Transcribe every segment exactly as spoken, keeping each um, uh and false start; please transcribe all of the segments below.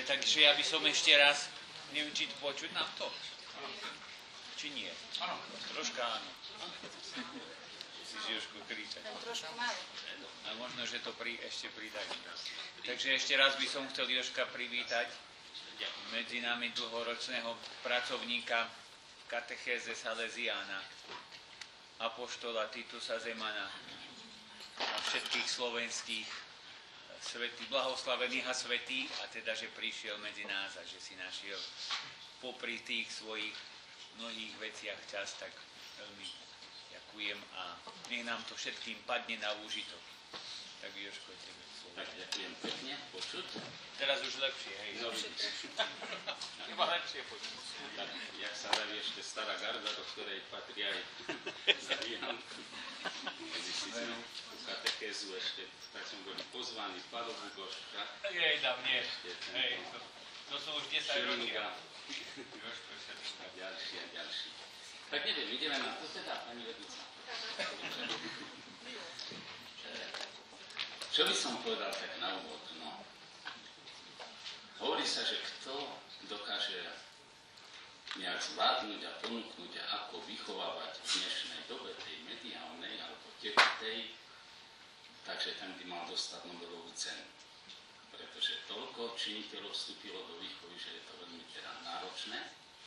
takže ja by som ešte raz, neviem, či to počuť nám to, či nie? Áno. Troška áno. Musíš Jožko kričať. Trošku málo. A možno, že to pri, ešte pridajú. Takže ešte raz by som chcel Jožka privítať medzi nami dlhoročného pracovníka katechéze Salesiána, apoštola Titusa Zemana a všetkých slovenských svätých, blahoslavených a svätých, a teda, že prišiel medzi nás a že si našiel popri tých svojich mnohých veciach čas, tak veľmi ďakujem a nech nám to všetkým padne na úžitok. Tak Jožko, tebe slovo. Tak ďakujem pekne, počuť. Teraz už lepšie, hej. No, iba lepšie počuť. Tak, jak sa hovorí ešte stará garda, do ktorej patrí aj Zarian. Medzi si sme tú katechézu ešte, tak som bol pozvaný Palo Bugoška. Jej, dám, nie. Hej, to, to sú už desať roky. A ďalší a ďalší. Tak neviem, ideme na to teda, pani vedúca. Čo by som povedal tak na úvod? No. Hovorí sa, že kto dokáže nejak zvládnuť a ponúknuť a ako vychovávať v dnešnej dobe tej mediálnej alebo tekutej, takže ten by mal dostať Nobelovú cenu. Pretože toľko činiteľov vstúpilo do výchovy, že je to veľmi teda náročné.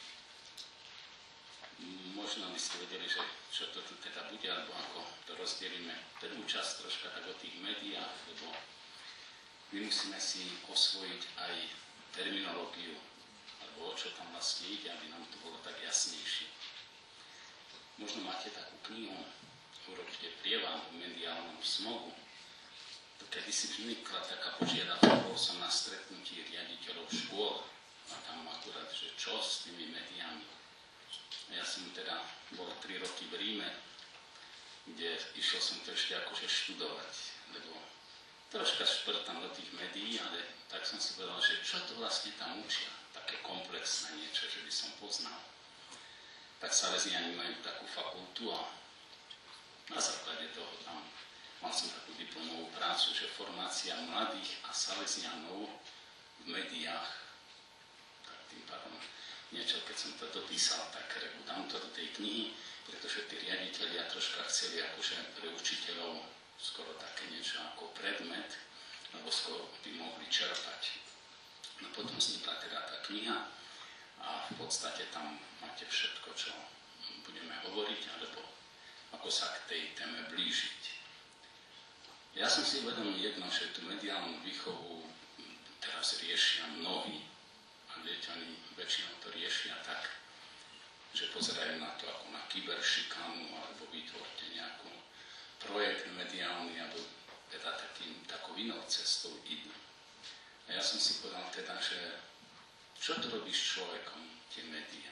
Možno by ste vedeli, že čo to tu teda bude, alebo ako to rozdelíme prvú časť troška tak o tých médiách, lebo my musíme si osvojiť aj terminológiu, alebo o čo tam vlastne ide, aby nám to bolo tak jasnejšie. Možno máte takú knihu, urobte prievan o mediálnom smogu. To kedysi vznikla taká požiadavka, bol som na stretnutí riaditeľov škôl a tam akurát, že čo s tými médiami. Ja som teda bol tri roky v Ríme, kde išiel som to ešte akože študovať, lebo troška šprtam do tých médií, ale tak som si povedal, že čo to vlastne tam učia, také komplexné niečo, že by som poznal. Tak Salesiani majú takú fakultu a na základe toho tam mal som takú diplomovú prácu, že formácia mladých a Salesianov v médiách, tak tým pádom niečo, keď som to dopísal, tak dám to do tej knihy, pretože tí riaditeľia troška chceli akože pre učiteľov skoro také niečo ako predmet, lebo skoro by mohli čerpať. No potom vznikla teda tá kniha a v podstate tam máte všetko, čo budeme hovoriť, alebo ako sa k tej téme blížiť. Ja som si uvedomil jedno, že tú mediálnu výchovu teraz riešia mnohí. A viete, oni väčšinou to riešia tak, že pozerajú na to ako na kyberšikanu alebo vytvorte nejakú projekt mediálny alebo teda takým, takou inou cestou idú. A ja som si povedal teda, že čo to robí s človekom, tie médiá?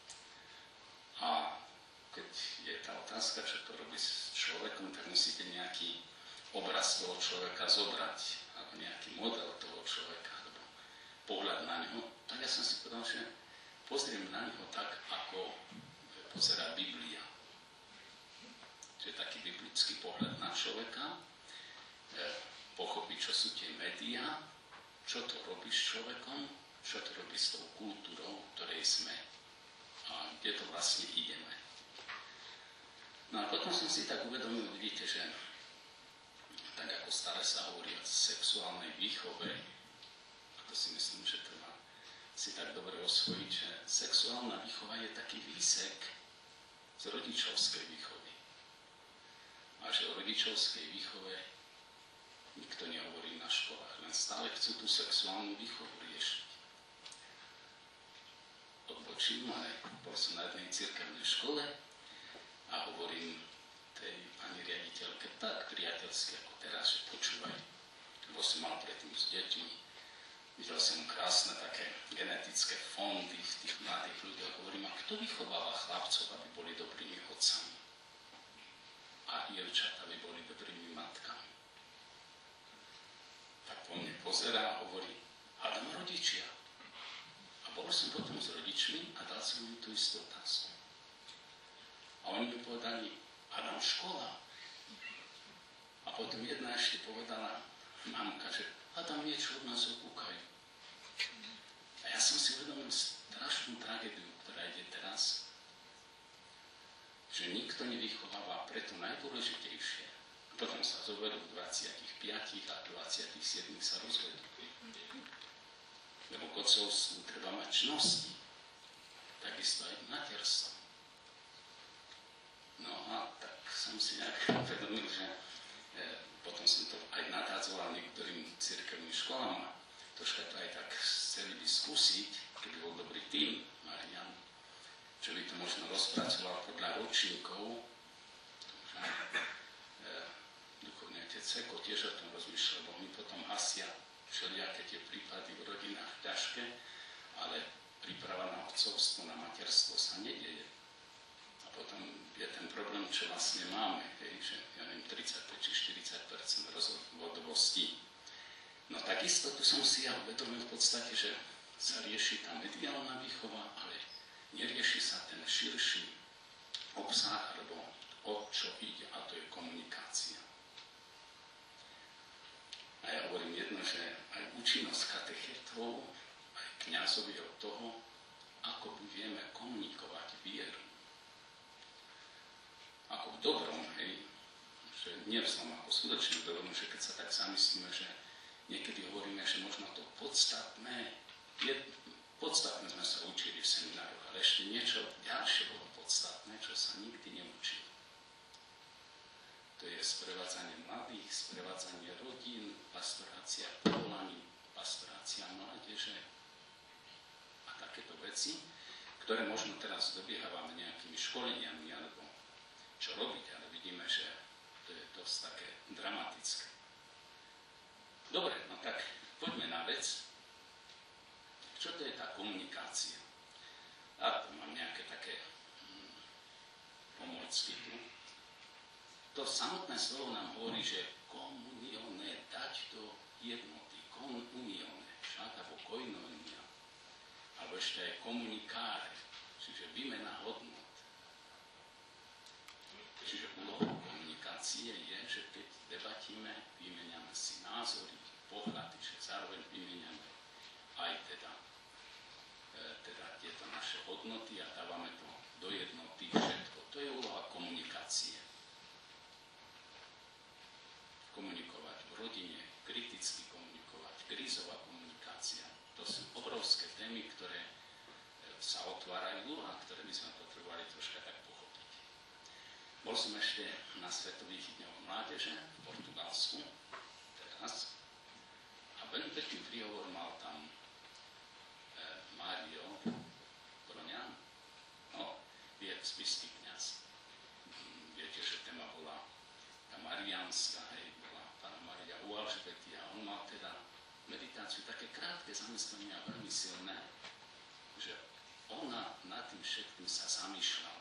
A keď je tá otázka, čo to robí s človekom, tak musíte nejaký obraz toho človeka zobrať, alebo nejaký model toho človeka, alebo pohľad na neho. Tak ja som si povedal, že pozriem na neho tak, ako pozerá Biblia. Čiže taký biblický pohľad na človeka, pochopiť, čo sú tie médiá, čo to robí s človekom, čo to robí s tou kultúrou, ktorej sme a kde to vlastne ideme. No a potom som si tak uvedomil, vidíte, že tak ako stále sa hovorí o sexuálnej výchove, a to si myslím, že treba si tak dobre osvojiť, že sexuálna výchova je taký výsek z rodičovskej výchovy. A že o rodičovskej výchove nikto nehovorí na školách, len stále chcú tú sexuálnu výchovu riešiť. Odbočím, ale bol som na jednej cirkevnej škole a hovorím tej pani riaditeľke tak priateľské, ako teraz, že počúvaj, lebo som mal predtým s deťmi. Videl som krásne také genetické fondy v tých mladých ľuďoch. Hovorím, a kto vychováva chlapcov, aby boli dobrými otcami? A dievčatá, aby boli dobrými matkami? Tak po mne pozerá a hovorí, hádam rodičia. A bol som potom s rodičmi a dal som im tú istú otázku. A oni mi povedali, hádam škola. A potom jedna ešte povedala, mamka, že hádam niečo od nás okúkajú. A ja som si uvedomil strašnú tragédiu, ktorá ide teraz, že nikto nevychováva pre to najdôležitejšie. Potom sa zovedú v dvadsiatich piatich a dvadsiatich siedmich sa rozvedú. Lebo k otcovstvu treba mať čnosti. Takisto aj materstvo. No a tak som si nejak uvedomil, že e, potom som to aj natádzoval niektorým cirkevným školám a troška to aj tak chceli by skúsiť, keby bol dobrý tým, Marian, čo by to možno rozpracoval podľa ročníkov. Že, e, duchovný otec Ceko tiež o tom rozmýšľal, lebo mi potom hasia všelijaké tie prípady v rodinách ťažké, ale príprava na otcovstvo, na materstvo sa nedieje. A potom je ten problém, čo vlastne máme, hej, že ja neviem, tridsaťpäť či štyridsať percent rozvodovosti. No takisto tu som si ja uvedomil v podstate, že sa rieši tá mediálna výchova, ale nerieši sa ten širší obsah, alebo o čo ide, a to je komunikácia. A ja hovorím jedno, že aj účinnosť katechetov, aj kňazovi od toho, ako budeme komunikovať vieru. Ako v dobrom, hej, že nie v zlom, ako skutočne v dobrom, že keď sa tak zamyslíme, že niekedy hovoríme, že možno to podstatné, je, podstatné sme sa učili v seminároch, ale ešte niečo ďalšie bolo podstatné, čo sa nikdy neučilo. To je sprevádzanie mladých, sprevádzanie rodín, pastorácia povolaní, pastorácia mládeže a takéto veci, ktoré možno teraz dobiehávame nejakými školeniami alebo čo robiť, ale vidíme, že to je dosť také dramatické. Dobre, no tak poďme na vec. Čo to je tá komunikácia? A tu mám nejaké také hm, pomôcky tu. To samotné slovo nám hovorí, že komunione, dať do jednoty, komunione, však, alebo koinonia, alebo ešte aj komunikáre, čiže výmena hodnot. Čiže úlohou komunikácie je, že keď debatíme, vymeniame si názory, pohľady, že zároveň vymeniame aj teda, e, teda tieto naše hodnoty a dávame to do jednoty všetko. To je úloha komunikácie. Komunikovať v rodine, kriticky komunikovať, krízová komunikácia. To sú obrovské témy, ktoré sa otvárajú a ktoré by sme potrebovali troška tak pochopiť. Bol som ešte na Svetových dňoch mládeže v Portugalsku teraz a veľmi pekný príhovor mal tam e, Mário Broňan, no, je spišský kňaz. Viete, že téma bola tá mariánska, hej, bola pána Mária u Alžbety a on mal teda meditáciu, také krátke zamyslenia, veľmi silné, že ona nad tým všetkým sa zamýšľala.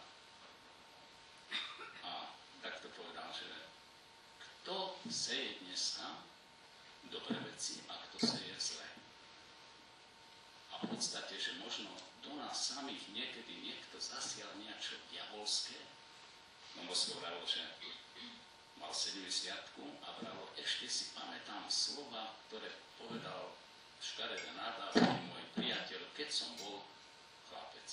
A tak to povedal, že kto seje dneska dobré veci a kto seje zlé. A v podstate, že možno do nás samých niekedy niekto zasial niečo diabolské, no si hovoril, že mal sedemdesiatku a vralo, ešte si pamätám slova, ktoré povedal škaredé nadávky môj priateľ, keď som bol chlapec.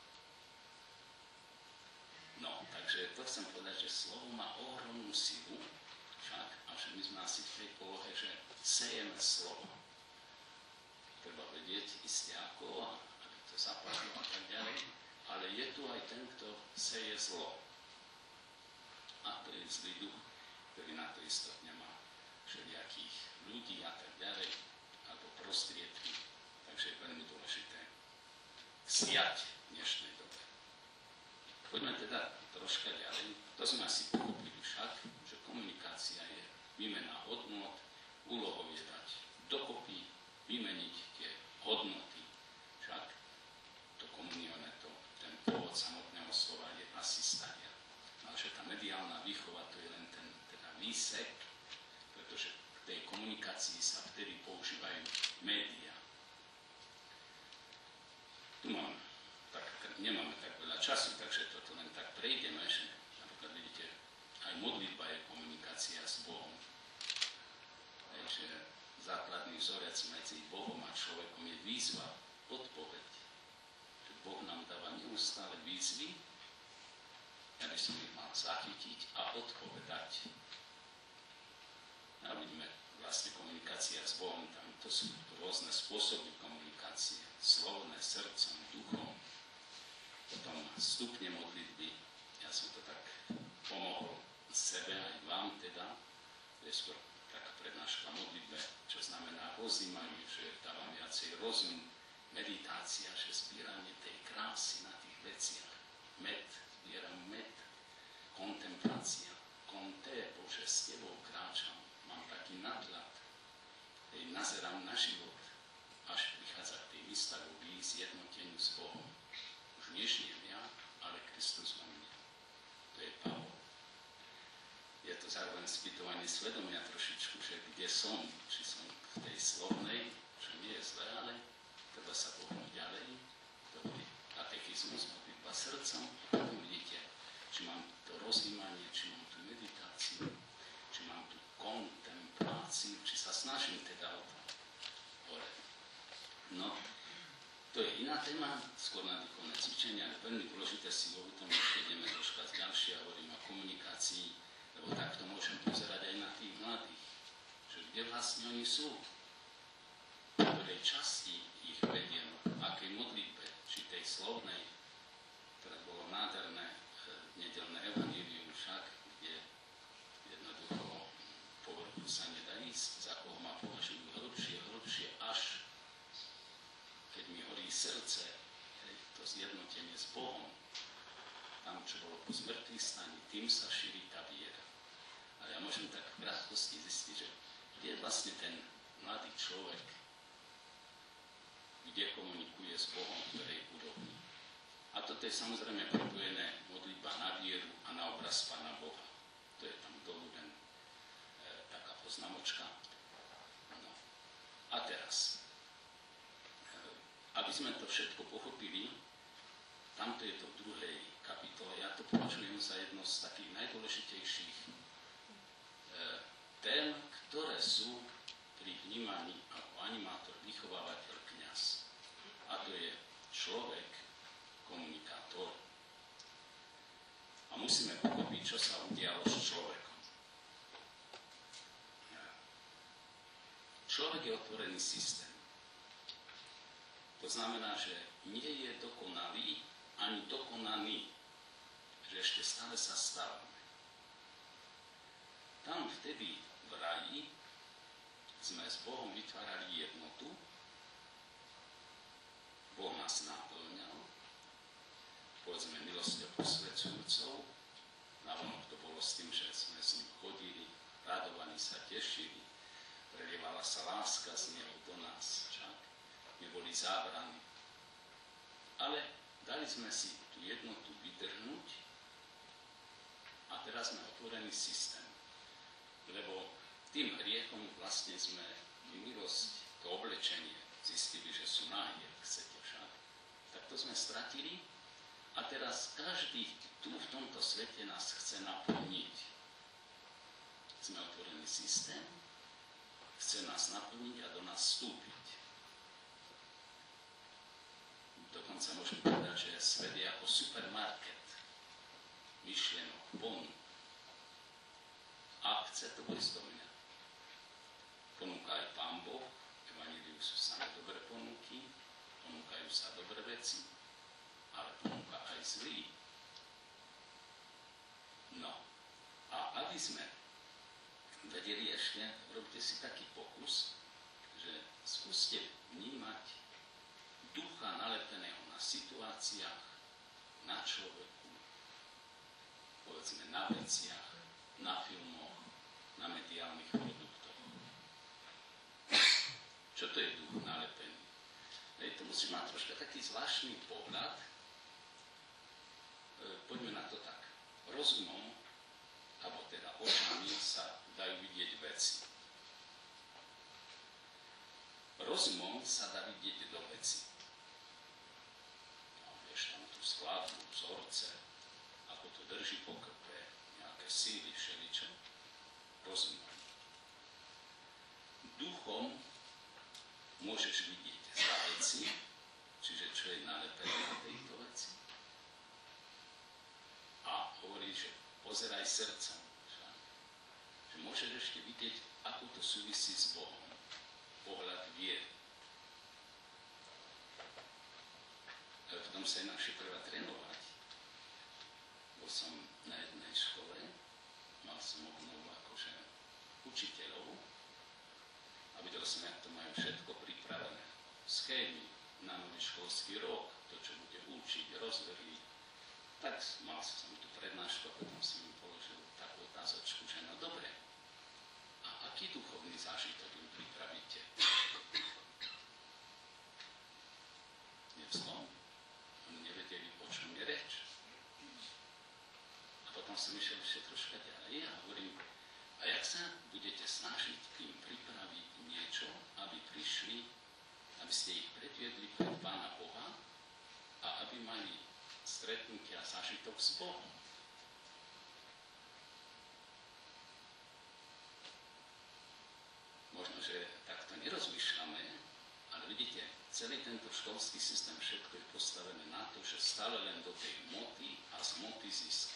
No, takže to chcem povedať, že slovo má ohromnú silu, však, a že my sme asi v tej polohe, že sejeme slovo. Treba vedieť isté ako, aby to zapadlo a tak ďalej, ale je tu aj ten, kto seje zlo. A to je zlý duch, ktorý na to istotne má všelijakých ľudí a tak ďalej, alebo prostriedky. Takže je veľmi dôležité siať v dnešnej dobe. Poďme teda troška ďalej. To sme asi pochopili však, že komunikácia je výmena hodnot, úlohou je dať dokopy, vymeniť tie hodnoty. Však to komunione, to, ten pôvod samotného slova je asi staria. Ale že tá mediálna výchova to je len ten teda výsek, pretože k tej komunikácii sa vtedy používajú médiá. Tu mám, tak, nemáme tak veľa času, takže toto len tak prejdeme, že napríklad vidíte, aj modlitba je komunikácia s Bohom. Takže základný vzorec medzi Bohom a človekom je výzva, odpoveď. Že Boh nám dáva neustále výzvy, ja by som ich mal zachytiť a odpovedať. A vidíme vlastne komunikácia s Bohom, tam to sú rôzne spôsoby komunikácie, slovné, srdcom, duchom, potom stupne modlitby. Ja som to tak pomohol sebe aj vám teda, to je skôr taká prednáška modlitbe, čo znamená rozímanie, že dávam viacej rozum, meditácia, že zbieranie tej krásy na tých veciach, med, zbieram med, kontemplácia, konté, Bože, s Tebou kráčam, mám taký nadhľad, hej, nazerám na život, až prichádza k tej výstavový zjednoteniu s Bohom. Už nežijem ja, ale Kristus vo mne. To je Pavol. Je to zároveň spýtovanie svedomia trošičku, že kde som, či som v tej slovnej, čo nie je zlé, ale treba sa pohnúť ďalej. To bude katechizmus, modlitba srdcom, potom vidíte, či mám to rozjímanie, či mám tú meditáciu, či mám tú kontempláciu, či sa snažím teda o to hore. No, to je iná téma, skôr na duchovné cvičenia, ale veľmi dôležité si uvedomiť, keď ideme troška ďalšie a hovorím o komunikácii, lebo takto môžem pozerať aj na tých mladých, že kde vlastne oni sú, v ktorej časti ich vediem, v akej modlitbe, či tej slovnej, ktoré bolo nádherné nedelné evanjelium však, kde jednoducho po vrchu sa nedá ísť, za koho ma považujú hĺbšie, hĺbšie, až keď mi horí srdce, to zjednotenie s Bohom, tam, čo bolo po zmrtvých staní, tým sa šíri tá viera. A ja môžem tak v krátkosti zistiť, že kde je vlastne ten mladý človek, kde komunikuje s Bohom, v ktorej úrovni. A toto je samozrejme propojené modlitba na vieru a na obraz Pána Boha. To je tam dolu len e, taká poznamočka. No. A teraz, e, aby sme to všetko pochopili, tamto je to v druhej kapitole. Ja to považujem za jedno z takých najdôležitejších e, tém, ktoré sú pri vnímaní ako animátor, vychovávateľ, kňaz. A to je človek, komunikátor. A musíme pochopiť, čo sa udialo s človekom. Človek je otvorený systém. To znamená, že nie je dokonalý ani dokonaný, že ešte stále sa stávame. Tam vtedy v raji sme s Bohom vytvárali jednotu, Boh nás náplňal, povedzme milosťou posvedzujúcou, navonok to bolo s tým, že sme s ním chodili, radovali sa, tešili, prelievala sa láska z neho do nás, však neboli zábrany. Ale dali sme si tú jednotu vydrhnúť a teraz sme otvorený systém. Lebo tým hriechom vlastne sme milosť, to oblečenie, zistili, že sú nahý, ak chcete však. Tak to sme stratili a teraz každý tu v tomto svete nás chce naplniť. Sme otvorený systém, chce nás naplniť a do nás vstúpiť. Dokonca môžem povedať, že svet je ako supermarket, myšlienok, ponúk. A chce to ísť do mňa. Ponúka aj Pán Boh, evanjeliu sú samé dobré ponúky, ponúkajú sa dobré veci, ale ponúka aj zlý. No, a aby sme vedeli ešte, robte si taký pokus, že skúste vnímať ducha nalepeného na situáciách, na človeku, povedzme na veciach, na filmoch, na mediálnych produktoch. Čo to je duch nalepený? Hej, to musí mať troška taký zvláštny pohľad. E, poďme na to tak. Rozumom, alebo teda očami sa dajú vidieť veci. Rozumom sa dá vidieť do veci. No, vieš tam tú skladbu, vzorce, ako to drží po krpe, nejaké síly, všeličo. Rozumom. Duchom môžeš vidieť za veci, čiže čo je nalepené na tejto veci. A hovorí, že pozeraj srdcom, že, že môžeš ešte vidieť, ako to súvisí s Bohom. Pohľad viery. V tom sa inakšie treba trénovať. Bol som na jednej škole, mal som obnovu akože učiteľov a videl som, jak to majú všetko pripravené. Schémy na nový školský rok, to, čo bude učiť, rozvrhy. Tak mal som tu prednášku a potom som im položil takú otázočku, že no dobre, a aký duchovný zážitok im pripravíte? Nevzlom. Oni nevedeli, o čom je reč. A potom som išiel ešte troška ďalej a hovorím, a jak sa budete snažiť im pripraviť niečo, aby prišli, aby ste ich predviedli pred Pána Boha a aby mali stretnutia a zážitok s Bohom. Možno, že takto nerozmýšľame, ale vidíte, celý tento školský systém, všetko je postavené na to, že stále len do tej moty a z moty zisk.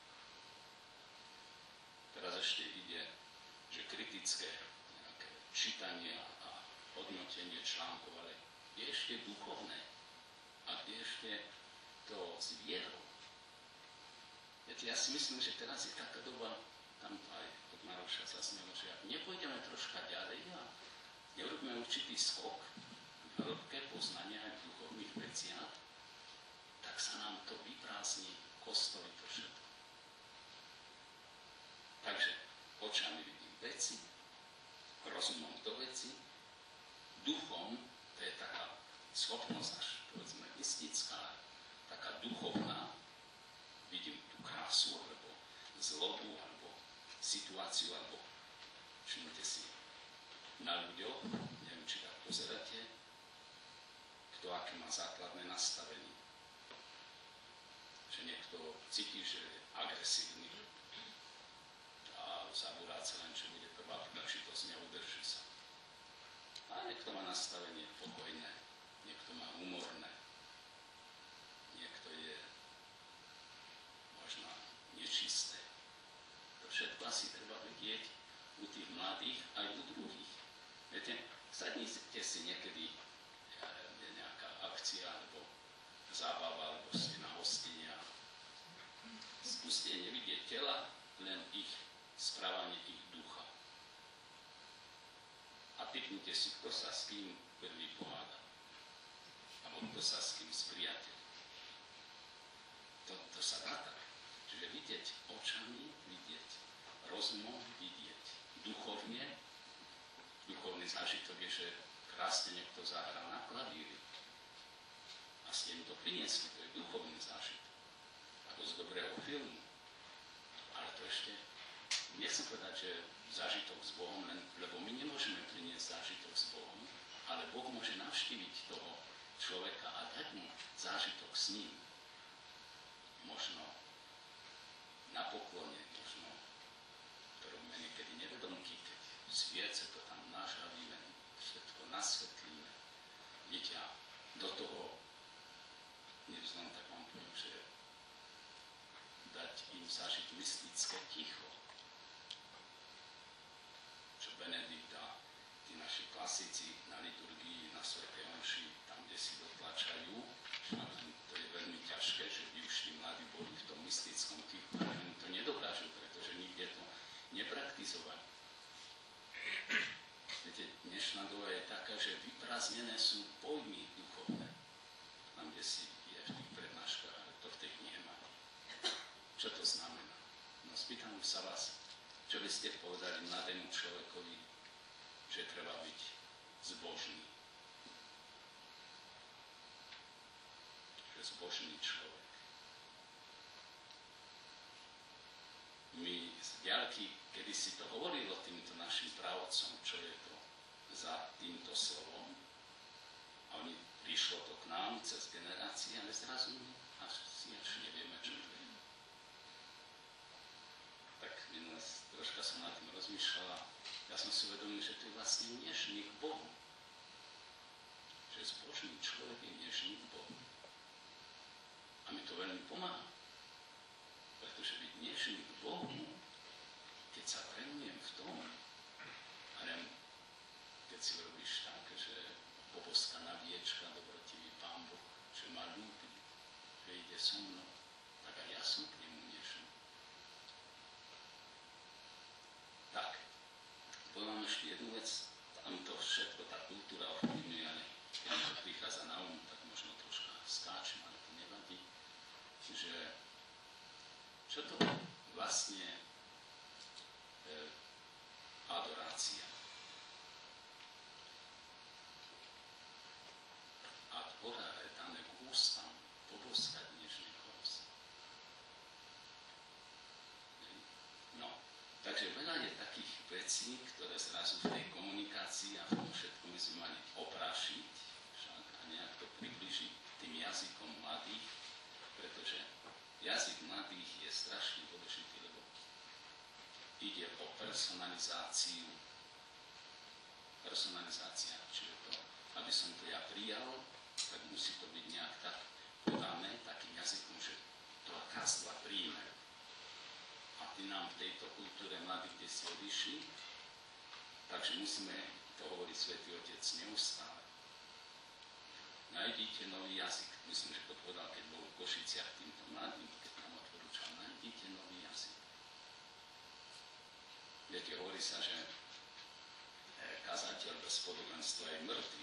Teraz ešte ide, že kritické nejaké čítanie a hodnotenie článkov, ale je ešte duchovné a je ešte to s vierou. Ja si myslím, že teraz je taká doba, tam aj od Maroša zaznelo, že ak nepôjdeme troška ďalej a neurobíme určitý skok v hĺbke poznania aj v duchovných veciach, tak sa nám to vyprázdni, kostoly to všetko. Takže očami vidím veci, rozumom do veci, duchom, to je taká schopnosť až, povedzme, mystická, taká duchovná, vidím tú krásu, alebo zlobu, alebo situáciu, alebo všimnite si na ľuďoch, neviem, či tak pozeráte, kto aké má základné nastavenie. Že niekto cíti, že je agresívny a zabúrať sa len, čo bude prvá príležitosť, neudrží sa. A niekto má nastavenie pokojné, niekto má humorné, niekto je možno nečisté. To všetko asi treba vedieť u tých mladých aj u druhých. Viete, sadnite si niekedy, ja neviem, nejaká akcia, alebo zábava, alebo ste na hostine a skúste nevidieť tela, len ich správanie, ich ducha. A typnite si, kto sa s kým prvý poháda. Alebo kto sa s kým spriateľ. To, to sa dá tak. Čiže vidieť očami, vidieť rozumom, vidieť duchovne. Duchovný zážitok je, že krásne niekto zahral na klavíri. A ste im to priniesli, to je duchovný zážitok. Ako z dobrého filmu. Ale to ešte, nechcem povedať, že zážitok s Bohom, len, lebo my nemôžeme priniesť zážitok s Bohom, ale Boh môže navštíviť toho človeka a dať mu zážitok s ním. Možno na poklone, možno to robíme niekedy nevedomky, keď sviece to tam nažavíme, všetko nasvetlíme. Vidíte, a do toho nevznom, tak vám poviem, že dať im zažiť mystické ticho. Čo Benedikt a tí naši klasici na liturgii, na svätej omši, tam, kde si dotlačajú, to je veľmi ťažké, že by už tí mladí boli v tom mystickom tichu, ale oni to nedokážu, pretože nikde to nepraktizovali. Viete, dnešná doba je taká, že vyprázdnené sú pojmy duchovné. Tam, kde si je v tých prednáškach, ale to v tej knihe má. Čo to znamená? No spýtam sa vás, čo by ste povedali mladému človekovi, že treba byť zbožný. Že zbožný človek. My z diaľky, kedy si to hovorilo týmto našim pravodcom, čo je to za týmto slovom, a oni prišlo to k nám cez generácie, ale zrazu až si až nevieme, čo to je. Tak minulé troška som nad tým rozmýšľala. Ja som si uvedomil, že to je vlastne nežný k Bohu. veci, ktoré zrazu v tej komunikácii a v tom všetkom sme mali oprašiť, však a nejak to približiť tým jazykom mladých, pretože jazyk mladých je strašne dôležitý, lebo ide o personalizáciu. Personalizácia, čiže to, aby som to ja prijal, tak musí to byť nejak tak podané takým jazykom, že to kazla príjme. A ty nám v tejto kultúre mladých, kde si odišli, takže musíme to hovoriť Svätý Otec neustále. Nájdite nový jazyk. Myslím, že to povedal, keď bol v Košiciach týmto mladým, keď nám odporúčal, nájdite nový jazyk. Viete, hovorí sa, že kazateľ bez podobenstva je mŕtvý.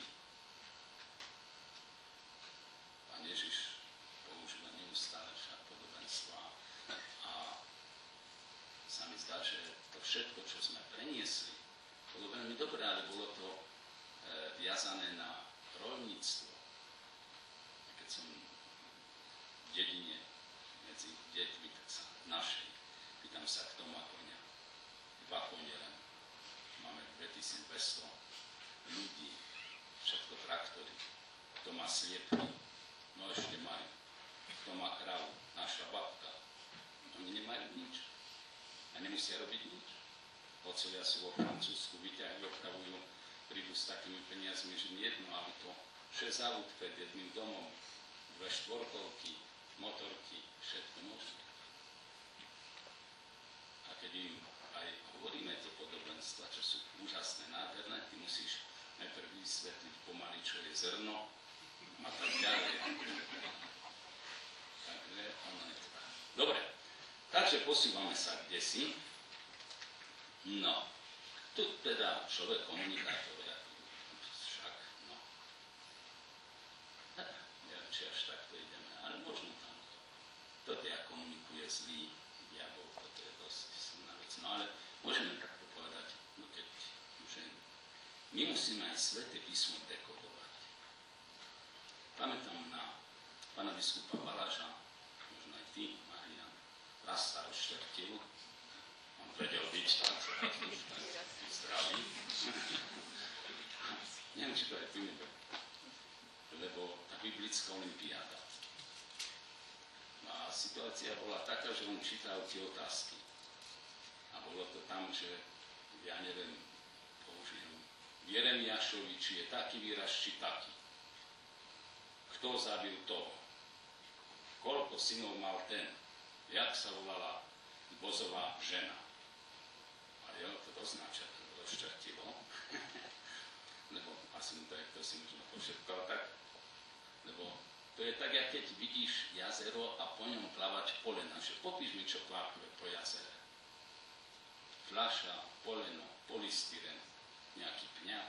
Pán Ježiš používa neustále však podobenstva a sa mi zdá, že to všetko, čo sme preniesli, bolo veľmi dobré, ale bolo to e, viazané na roľníctvo. Keď som v dedine medzi deťmi, tak sa našej, pýtam sa, kto má konia. Dva konie len. Máme dvetisícdvesto ľudí, všetko traktory. Kto má sliepky, no ešte majú. Kto má kravu, naša babka. Oni nemajú nič. A nemusia robiť nič. Otcovia sú vo Francúzsku, vyťahujú, opravujú, prídu s takými peniazmi, že jedno auto, šesť aut pred jedným domom, dve štvorkolky, motorky, všetko možné. A keď im aj hovoríme tie podobenstva, čo sú úžasné, nádherné, ty musíš najprv vysvetliť pomaly, čo je zrno a tak ďalej. Takže ono netrvá. Dobre, takže posúvame sa kdesi. No, tu teda človek komunikátor, však, no. Neviem, či až takto ideme, ale možno tam to. Toto ja komunikuje zlý diabol, toto je dosť silná vec. No ale môžeme takto povedať, no keď, že my musíme aj Sväté písmo dekodovať. Pamätám na pána biskupa Baláža, možno aj ty, Marian, raz sa rozštvrtil, on vedel byť tak, zdravý. Neviem, či to aj tu nebol, lebo tá biblická olympiáda. No a situácia bola taká, že on čítal tie otázky. A bolo to tam, že ja neviem, použijem Jeremiášovi, či je taký výraz, či taký. Kto zabil toho? Koľko synov mal ten? Jak sa volala Bozová žena? A jo, to označia, to bolo šťartivo. Lebo asi mu to aj to si možno pošetkal tak. Lebo to je tak, jak keď vidíš jazero a po ňom plavať polena. Že popíš mi, čo plávkuje po jazere. Fľaša, poleno, polystyren, nejaký pňák.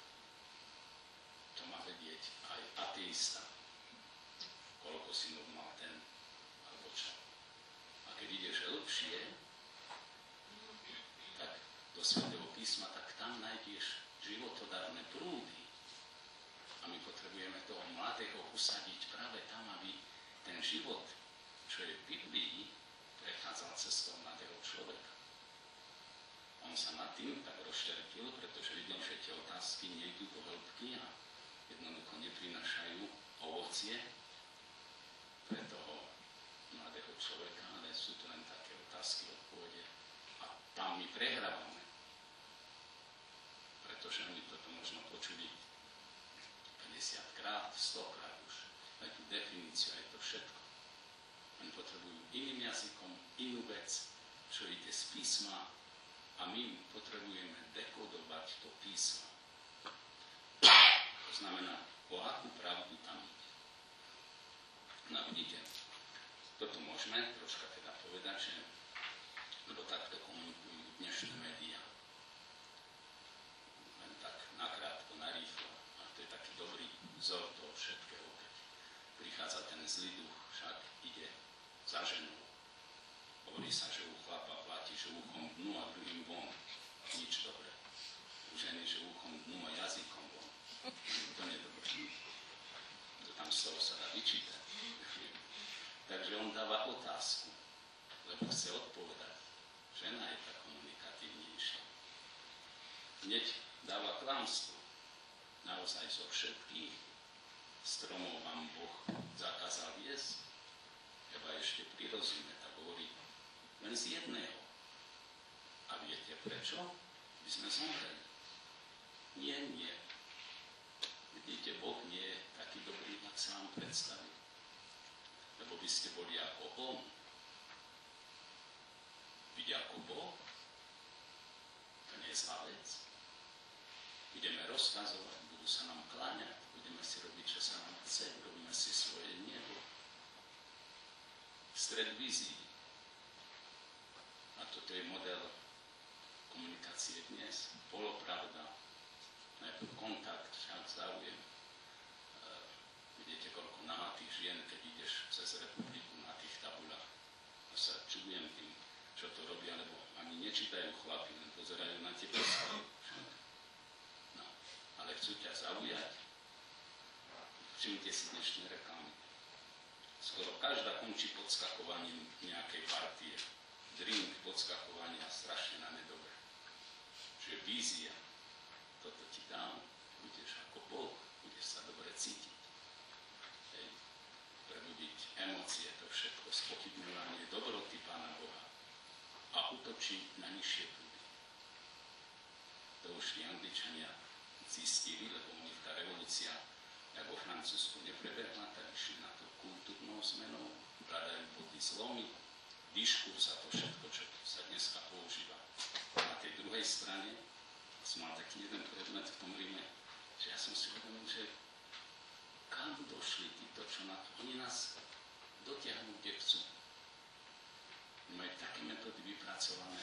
To má vedieť aj ateista. Koľko synov mal ten, alebo čo. A keď ideš lepšie, tak do Svätého písma, tak tam nájdeš životodárne prúdy. A my potrebujeme toho mladého usadiť práve tam, aby ten život, čo je v Biblii, prechádzal cestou mladého človeka. On sa nad tým tak rozšťertil, pretože videl, že tie otázky nejdú do hĺbky a jednoducho neprinášajú ovocie pre toho mladého človeka, ale sú to len také otázky odpovede. A tam my prehrávame. Pretože oni toto možno počuli päťdesiat krát, sto krát už. Aj tú definíciu, aj to všetko. Oni potrebujú iným jazykom, inú vec, čo ide z písma, a my potrebujeme dekodovať to písmo. To znamená, o akú pravdu tam ide. No vidíte, toto môžeme troška teda povedať, že lebo takto komunikujú dnešné médiá. Len tak nakrátko, narýchlo. A to je taký dobrý vzor toho všetkého, keď prichádza ten zlý duch, však ide za ženou. Hovorí sa, že u chlapa platí, že uchom dnu a druhým von. Nič dobré. U ženy, že uchom dnu a jazykom von. To nie je dobré. To tam z toho sa dá vyčítať. Takže on dáva otázku. Lebo chce naozaj zo všetkých stromov vám Boh zakázal jesť? Eva ešte prirozumie, tak hovorí, len z jedného. A viete prečo? My sme zomreli. Nie, nie. Vidíte, Boh nie je taký dobrý, ak sa vám predstaví. Lebo by ste boli ako On. Byť ako Boh? To nie je zlá vec. Budeme rozkazovať, budú sa nám kláňať, budeme si robiť, čo sa nám chce, robíme si svoje nebo. Stred vízií. A toto je model komunikácie dnes. Polopravda. Najprv kontakt, však záujem. E, vidíte, koľko nahatých žien, keď ideš cez republiku na tých tabulách. A sa čudujem tým, čo to robia, lebo ani nečítajú chlapi, len pozerajú na tie postavy. No, ale chcú ťa zaujať. Všimnite si dnešné reklamy. Skoro každá končí podskakovaním nejakej partie. Drink podskakovania strašne na nedobre. Čiže vízia. Toto ti dám. Budeš ako Boh. Budeš sa dobre cítiť. Hej. Prebudiť emócie, to všetko. Spochybňovanie dobroty Pána Boha. A útočiť na nižšie prúdy. To už tí Angličania zistili, lebo u nich tá revolúcia, ako vo Francúzsku neprebehla, tak išli na to kultúrnou zmenou, hľadajú body zlomy, diskurs a to všetko, čo sa dneska používa. Na tej druhej strane som mal taký jeden predmet v tom Ríme, že ja som si uvedomil, že kam došli títo, čo na to, oni nás dotiahnu, kde chcú. Majú také metódy vypracované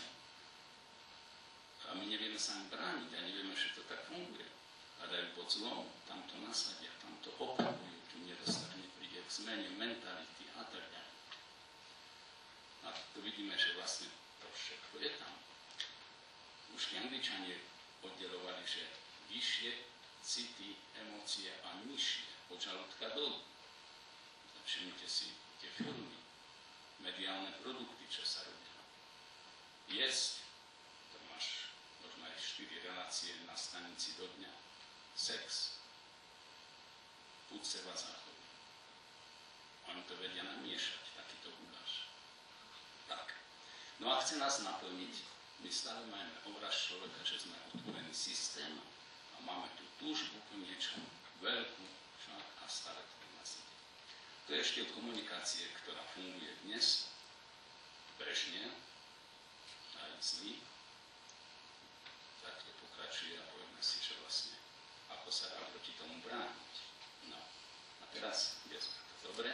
a my nevieme sa im brániť a nevieme, že to tak funguje. A dajú pod zlom, tam to nasadia, tam to opakujú, tu nedostane príde k zmene mentality a tak ďalej. A tu vidíme, že vlastne to všetko je tam. Už tí Angličania oddelovali, že vyššie city, emócie a nižšie od žalúdka dolu. Všimnite si tie filmy, mediálne produkty, čo sa robia. Jesť, to máš možno aj štyri relácie na stanici do dňa. Sex, buď seba záchovy. Oni to vedia namiešať, takýto guláš. Tak. No a chce nás naplniť. My stále máme obraz človeka, že sme otvorený systém a máme tú túžbu po niečom veľkú však a stále to nás ide. To je ešte od komunikácie, ktorá funguje dnes, bežne, aj zlý. Tak to pokračuje a povieme si, že vlastne ako sa dá proti tomu brániť. No, a teraz, kde sme to dobre?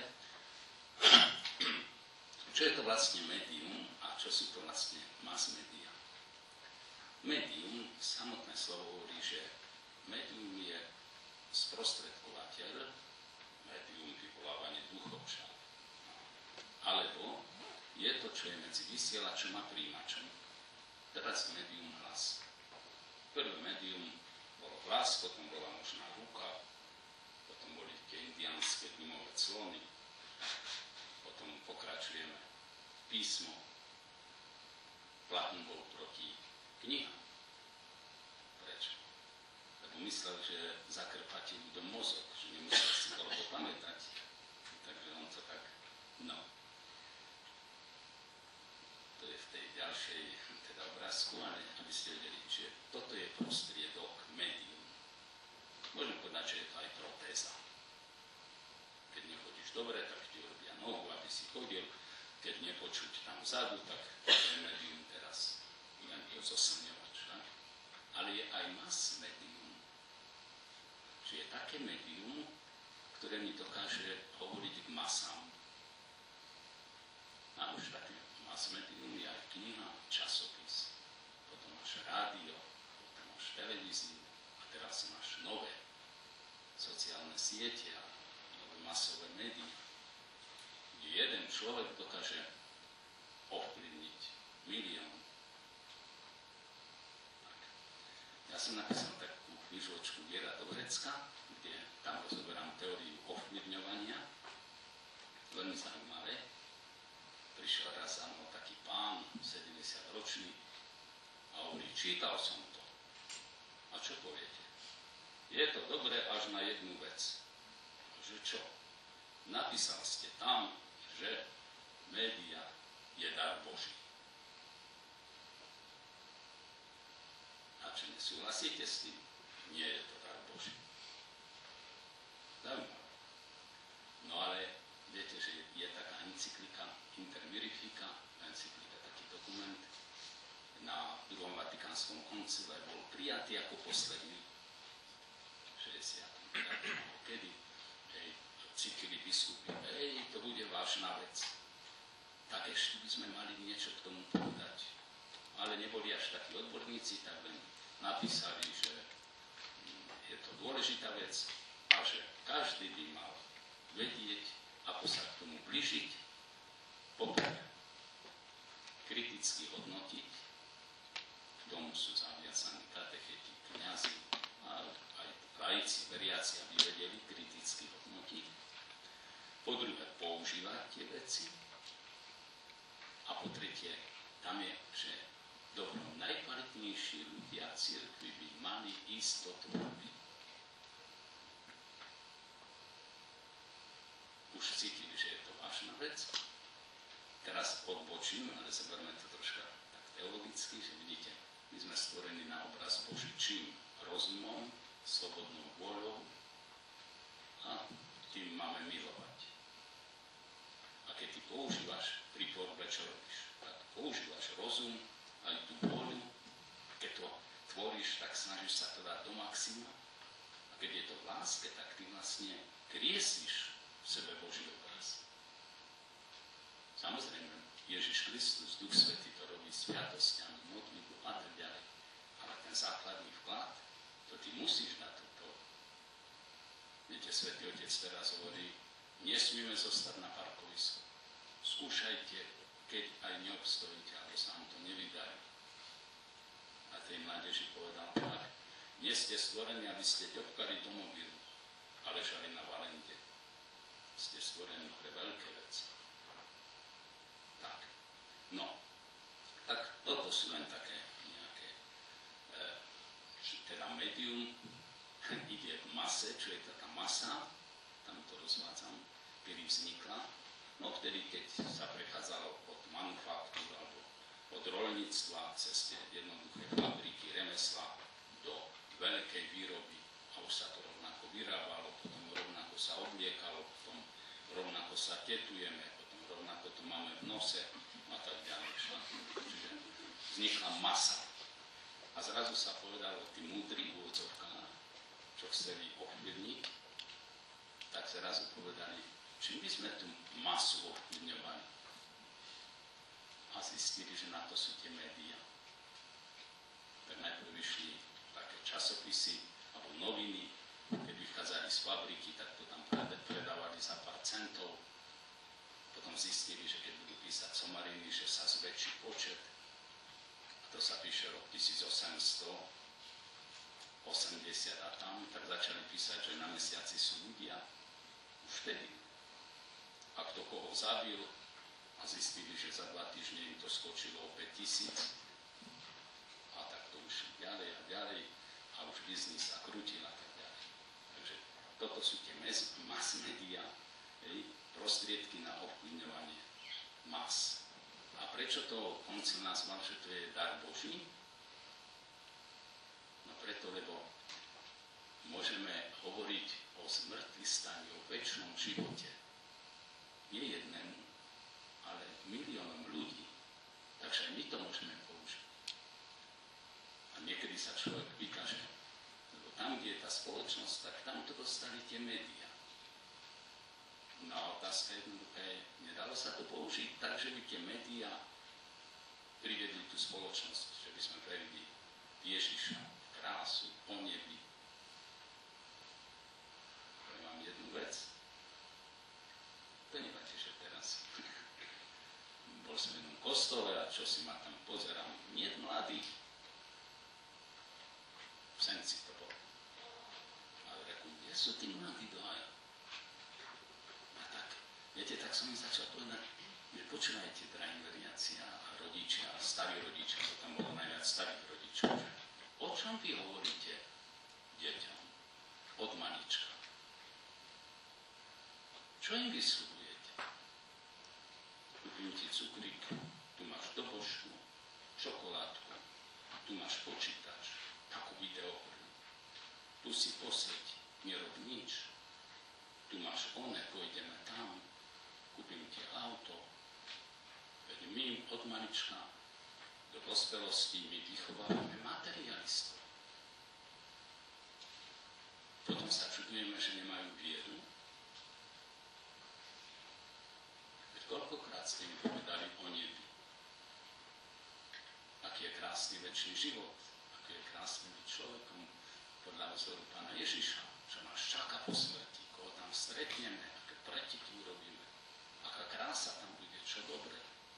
Čo je to vlastne médium a čo sú to vlastne mass media? Médium, samotné slovo hovorí, že médium je sprostredkovateľ, médium vyvolávanie duchov však. Alebo je to, čo je medzi vysielačom a príjimačom. Teraz médium hlas. Prvé médium bolo hlas, potom bola možná ruka, potom boli tie indiánske dymové clony, potom pokračujeme písmo. Platón bol proti knihám. Prečo? Lebo myslel, že zakrpáte ľuďom mozog, že nemusel si toľko pamätať. Takže on to tak, no. To je v tej ďalšej teda obrázku, ale aby ste vedeli, že toto je prostriedok, médium. Môžem povedať, že je to aj protéza. Keď nechodíš dobre, tak ti robia nohu, aby si chodil. Keď nepočuť tam vzadu, tak to je médium teraz. Len to zosilňovač. Tak? Ale je aj mass médium. Čiže je také médium, ktoré mi dokáže hovoriť k masám. A už také mass médium je aj kniha, časopis. Potom máš rádio, potom máš televíziu a teraz máš nové sociálne siete a nové masové médiá. Kde jeden človek dokáže ovplyvniť milión. Tak. Ja som napísal takú knižočku Viera do vrecka, kde tam rozoberám teóriu ovplyvňovania. Veľmi zaujímavé. Prišiel raz za mnou taký pán, sedemdesiatročný, a hovorí, čítal som to. A čo poviete? je to dobré až na jednu vec. Že čo? Napísal ste tam, že média je dar Boží. A či nesúhlasíte s tým? Nie je to dar Boží. Zaujímavé. No ale viete, že je taká encyklika Inter Mirifica, encyklika, taký dokument, na druhom Vatikánskom koncile bol prijatý ako posledný v šesťdesiatom piatom kedy hej, cítili biskupy, hej, to bude vážna vec. Tak ešte by sme mali niečo k tomu povedať. Ale neboli až takí odborníci, tak len napísali, že je to dôležitá vec a že každý by mal vedieť, ako sa k tomu blížiť, poprvé kriticky hodnotiť, k tomu sú zaviazaní katecheti, kňazi a aj laici, veriaci, aby vedeli kriticky hodnotiť. Po druhé, používať tie veci. A po tretie, tam je, že dobro, najkvalitnejší ľudia cirkvi by mali ísť do tvorby. Už cítili, že je to vážna vec. Teraz odbočím, ale zoberme to troška tak teologicky, že vidíte, my sme stvorení na obraz Boží čím? Rozumom, slobodnou vôľou a tým máme milovať. A keď ty používaš pri tvorbe, čo robíš? Tak používaš rozum, aj tú vôľu. Keď to tvoríš, tak snažíš sa to dať do maxima. A keď je to v láske, tak ty vlastne kriesíš v sebe Boží obraz. Samozrejme, Ježiš Kristus, Duch Svätý to robí sviatosťami, modlitbu a tak ďalej. Ale ten základný vklad, to ty musíš na toto. Viete, Svätý Otec teraz hovorí, nesmíme zostať na parkovisku. Skúšajte, keď aj neobstojíte, alebo sa vám to nevydarí. A tej mládeži povedal tak, nie ste stvorení, aby ste ťopkali do mobilu, ale žali na valente. Ste stvorení pre veľké veci. Tak. No. Tak toto sú len také nejaké e, teda médium ide v mase, čo je taká masa, tam to rozvádzam, kedy vznikla. No vtedy, keď sa prechádzalo od manufaktúr alebo od roľníctva cez tie jednoduché fabriky, remesla do veľkej výroby a už sa to rovnako vyrábalo, potom rovnako sa obliekalo, potom rovnako sa tetujeme, potom rovnako to máme v nose a tak ďalej. Čiže vznikla masa. A zrazu sa povedalo, tí múdri úvodzovkách, čo chceli ovplyvniť, tak zrazu povedali, čím by sme tú masu ovplyvňovali. A zistili, že na to sú tie médiá. Tak najprv vyšli také časopisy alebo noviny, keď vychádzali z fabriky, tak to tam predávali za pár centov. Potom zistili, že keď budú písať somariny, že sa zväčší počet. A to sa píše rok tisícosemstoosemdesiat a tam, tak začali písať, že na mesiaci sú ľudia. Už vtedy. A kto koho zabil a zistili, že za dva týždne im to skočilo o päť tisíc. A tak to už ďalej a ďalej a už biznis sa krútil a tak ďalej. Takže toto sú tie mass media, prostriedky na ovplyvňovanie mas. A prečo to koncil nazval, že to je dar Boží? No preto, lebo môžeme hovoriť o zmŕtvychvstaní, o večnom živote. Nie jednému, ale miliónom ľudí. Takže aj my to môžeme použiť. A niekedy sa človek vykaže. Lebo tam, kde je tá spoločnosť, tak tam to dostali tie médiá. No a otázka jednoduchá je, nedalo sa to použiť tak, že by tie médiá privedli tú spoločnosť, že by sme verili Ježiša, krásu, po nebi. Poviem vám jednu vec. To nevadí, že teraz bol som v jednom kostole a čo si ma tam pozerám, nie mladých. V Senci to bol. Ale reku, kde sú tí mladí dohaja? A tak, viete, tak som im začal povedať, nepočúvajte, drahí veriaci a rodičia, a starí rodičia, to tam bolo najviac starých rodičov. O čom vy hovoríte deťom? od malička. Čo im vysľubujete? Kúpim ti cukrík, tu máš do poštu, čokoládku, tu máš počítač, takú videohru, tu si posieť, nerob nič, tu máš one, pôjdeme tam, kúpim ti auto. Veď my od malička do dospelosti my vychovávame materialistov. Potom sa čudujeme, že nemajú vieru. Veď koľkokrát ste im povedali o nebi. Aký je krásny večný život, aký je krásny byť človekom podľa vzoru Pána Ježiša, čo nás čaká po smrti, koho tam stretneme, aké pretiky urobíme, aká krása tam bude, čo dobre.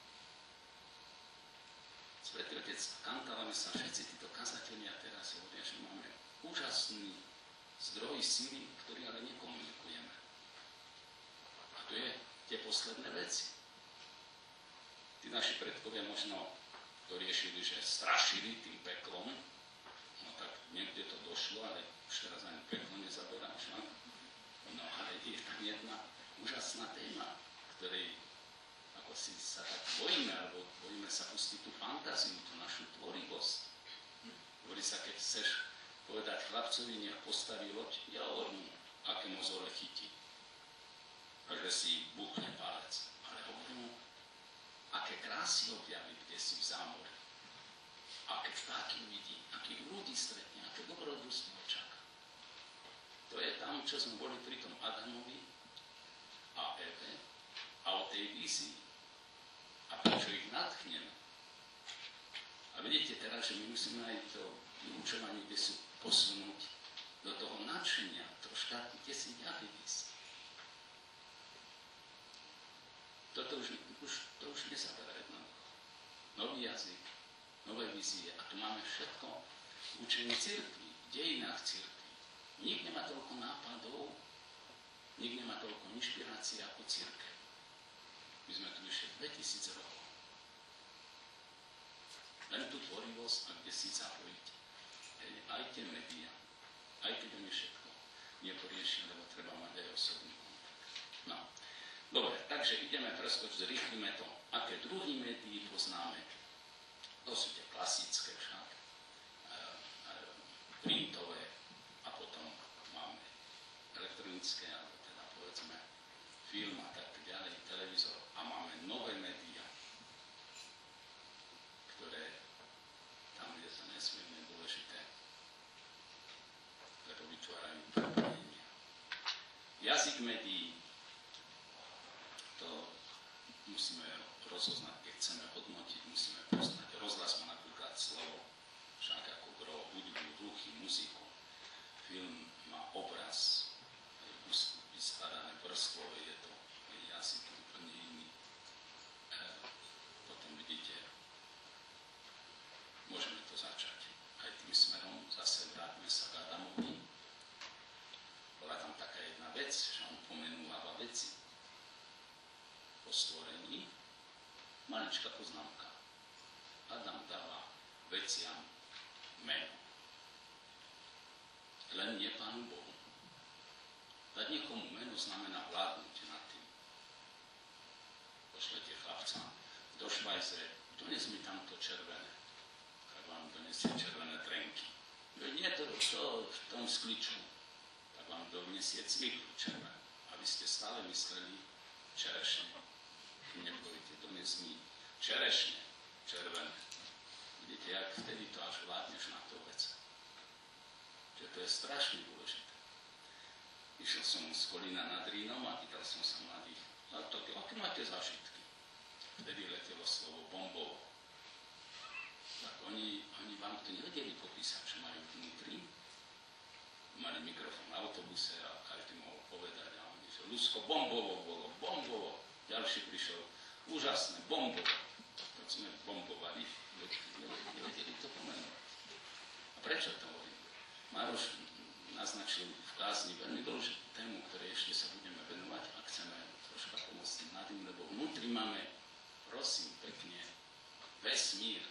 Svätý Otec, kantávame sa všetci títo kazatelia teraz hovoria, že máme úžasný zdroj síly, ktorý ale nekomunikujeme. A to je tie posledné veci. Tí naši predkovia možno to riešili, že strašili tým peklom, no tak niekde to došlo, ale už teraz ani peklo nezaberáš. No ale je tam jedna úžasná téma, ktorej ako si sa tak bojíme, alebo bojíme sa pustiť tú fantáziu, tú našu tvorivosť. Hovorí sa, keď chceš povedať chlapcovi, nech postaví loď, ja hovorím, aké mozole chytí. A že si buchne palec. Ale hovorím, aké krásy objaví, kde si v zámori. Aké vtáky uvidí, akých ľudí stretne, aké dobrodružstvo čaká. To je tam, čo sme boli pri tom Adamovi a Eve a o tej vízii. A prečo ich nadchneme. A vidíte teraz, že my musíme aj to vyučovanie, kde sú posunúť do toho nadšenia, troška, kde si ďalej ísť. Toto už, už, to už nezaberá jednoducho. Nový jazyk, nové vízie. A tu máme všetko v učení cirkvi, v dejinách cirkvi. Nik nemá toľko nápadov, nik nemá toľko inšpirácií ako cirkev. My sme tu vyše dvetisíc rokov. Len tú tvorivosť a kde si zapojiť. Aj tie médiá, aj keď oni všetko neporiešia, lebo treba mať aj osobný kontakt. No, dobre, takže ideme preskočiť, zrýchlime to. Aké druhy médií poznáme? To sú tie klasické však, e, e, printové a potom máme elektronické, alebo teda povedzme film a tak ďalej, televízor a máme nové médiá, ktoré tam je to nesmierne dôležité, lebo vytvárajú prepojenia. Jazyk médií, to musíme rozoznať, keď chceme hodnotiť, musíme poznať. Rozhlas má napríklad slovo, však ako gro, hudbu, ruchy, muziku. Film má obraz, vyskládané vrstvové, je to jazyk úplne iný. E, potom vidíte, môžeme to začať aj tým smerom, zase vráťme sa k Adamovi. Bola tam taká jedna vec, že on pomenúva veci po stvorení. Maličká poznámka. Adam dáva veciam meno. Len nie Pánu Bohu. Dať niekomu meno znamená vládnuť nad tým. Pošlete chlapca do Švajzre, dones mi tamto červené. Tak vám donesie červené trenky. Veď nie to, to v tom skliču. Tak vám donesie cviklu červené. Aby ste stále mysleli čerešne. Nepoviete, dones mi čerešne červené. Vidíte, jak vtedy to až vládneš na to vec. Že to je strašne dôležité. Išiel som z Kolína nad Rínom a pýtal som sa mladých, a to, aké máte zážitky? Vtedy letelo slovo bombovo. Tak oni, oni vám to nevedeli popísať, čo majú vnútri. Mali mikrofón v autobuse a každý mohol povedať, a oni, že Ľusko, bombovo bolo, bombovo. Ďalší prišiel, úžasné, bombovo. Tak sme bombovali, nevedeli to pomenovať. A prečo to hovorím? Mároš naznačil v kázni veľmi dôležitú tému, ktorej ešte sa budeme venovať a chceme troška pomôcť nad tým, lebo vnútri máme, prosím pekne, vesmír.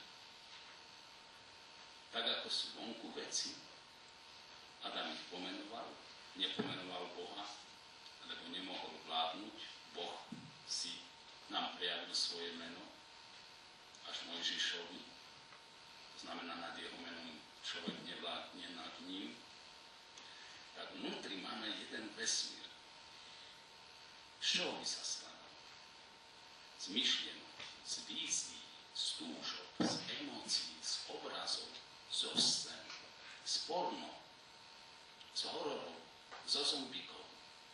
Tak ako sú vonku veci, Adam ich pomenoval, nepomenoval Boha, lebo nemohol vládnuť. Boh si nám prejavil svoje meno až Mojžišovi. To znamená, nad jeho menom človek nevládne nad ním. Tak vnútri máme jeden vesmír. Z čoho by sa skladal? Z myšlienok, z vízií, z túžob, z emócií, z obrazov, zo scén, z porno, z hororov, zo zombíkov.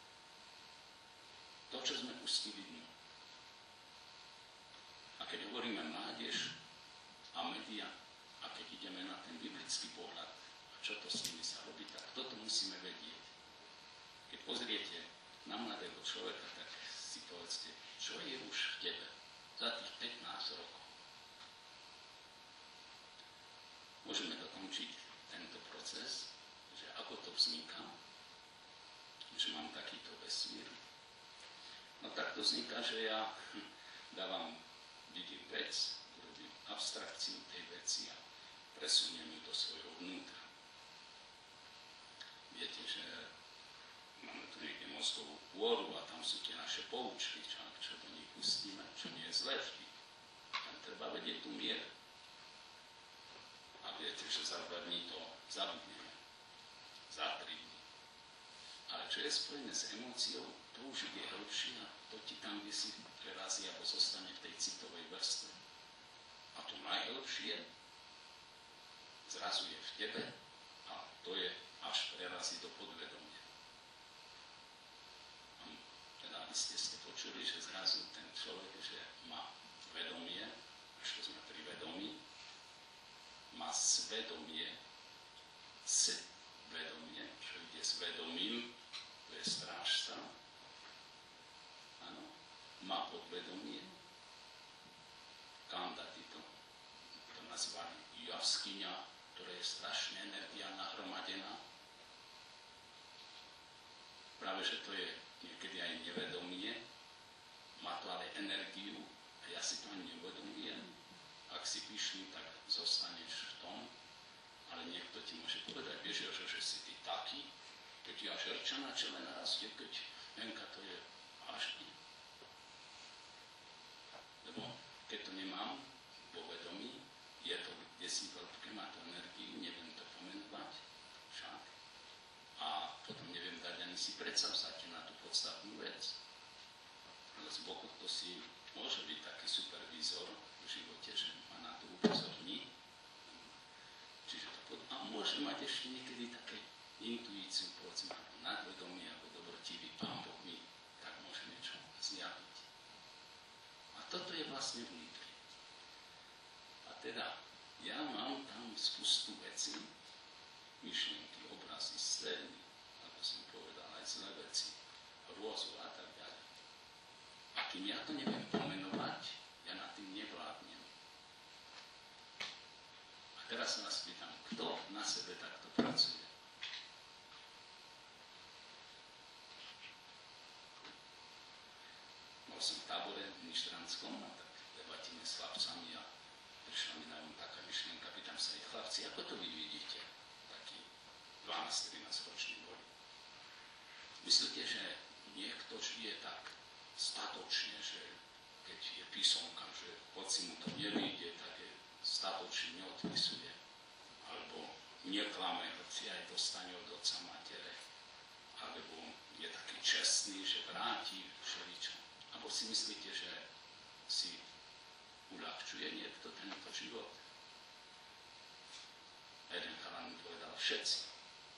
To, čo sme pustili dnu. A keď hovoríme mládež a média, a keď ideme na ten biblický pohľad, a čo to s nimi sa robí, tak toto musíme vedieť. Keď pozriete na mladého človeka, tak si povedzte, čo je už v tebe za tých pätnásť rokov. Môžeme dokončiť tento proces, že ako to vzniká, že mám takýto vesmír. No tak to vzniká, že ja dávam, vidím vec, robím abstrakciu tej veci a presuniem ju do svojho vnútra. Viete, že máme tu niekde mozgovú pôru a tam sú tie naše poučky, čo, čo do nich pustíme, čo nie je zle vždy. Tam treba vedieť tú mieru. A viete, že za dva dní to zabudneme. Za tri dní. Ale čo je spojené s emóciou, to už ide hĺbšie a to ti tam, kde si prerazí alebo zostane v tej citovej vrstve. A to najhĺbšie zrazu je v tebe a to je až prerazí do podvedomia. Teda vy ste ste počuli, že zrazu ten človek, že má vedomie, až to sme pri vedomí, má svedomie, svedomie, čo ide s vedomím, to je strážca, áno, má podvedomie, kandati to, to nazvali jaskyňa, ktorá je strašne energia nahromadená. Práve, že to je niekedy aj nevedomie, má to ale energiu a ja si to ani neuvedomujem. Ak si pyšný, tak zostaneš v tom, ale niekto ti môže povedať, vieš, že, že si ty taký, keď ti až rča na čele narastie, keď venka to je vážne. Lebo keď to nemám vo vedomí, je to, kde si veľké, má to energiu, neviem to pomenovať však. A potom neviem dať ani si predsavzať na tú podstatnú vec. Ale z boku to si môže byť taký supervízor v živote, že ma na to upozorní. Čiže to pod... A môže mať ešte niekedy také intuíciu, povedzme, nadvedomie alebo dobrotivý Pán Boh mi tak môže niečo zjaviť. A toto je vlastne vnútri. A teda ja mám tam spustu veci, myšlienky, obrazy, scény, ako som povedal, aj zlé veci, hrôzu a tak ďalej. A kým ja to neviem pomenovať, ja nad tým nevládnem. A teraz sa vás pýtam, kto na sebe takto pracuje? Bol som v tábore v Ništranskom a tak debatíme s chlapcami a prišla mi na um taká myšlienka, pýtam sa ich, chlapci, ako to vy vidíte? Takí dvanásť trinásť roční boli. Myslíte, že niekto žije tak statočne, že keď je písomka, že hoci mu to nevyjde, tak je statočne neodpisuje. Alebo neklame, hoci aj dostane od otca matere. Alebo je taký čestný, že vráti všeličo. Alebo si myslíte, že si uľahčuje niekto tento život? A jeden chalán mi povedal, všetci.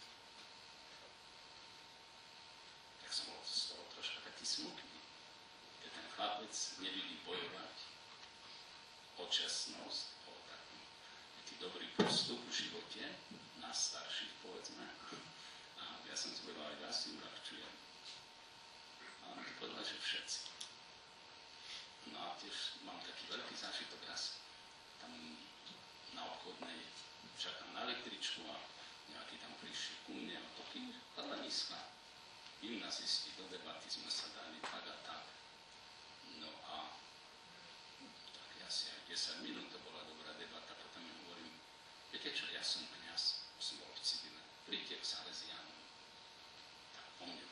Tak som bol z toho troška taký smutný. Keď ten chlapec nevidí bojovať o čestnosť, o taký, taký dobrý postup v živote, nás starších, povedzme. A ja som si povedal, aj ja si uľahčujem. A on mi povedal, že všetci. No a tiež mám taký veľký zážitok raz tam na obchodnej, čakám na električku a nejaký tam prišli ku mne a taký chalaniska. Gymnazisti, do debaty sme sa dali tak a tak. No a tak asi aj desať minút to bola dobrá debata, potom im hovorím, viete čo, ja som kňaz, som bol v civile, príďte k Salesianom.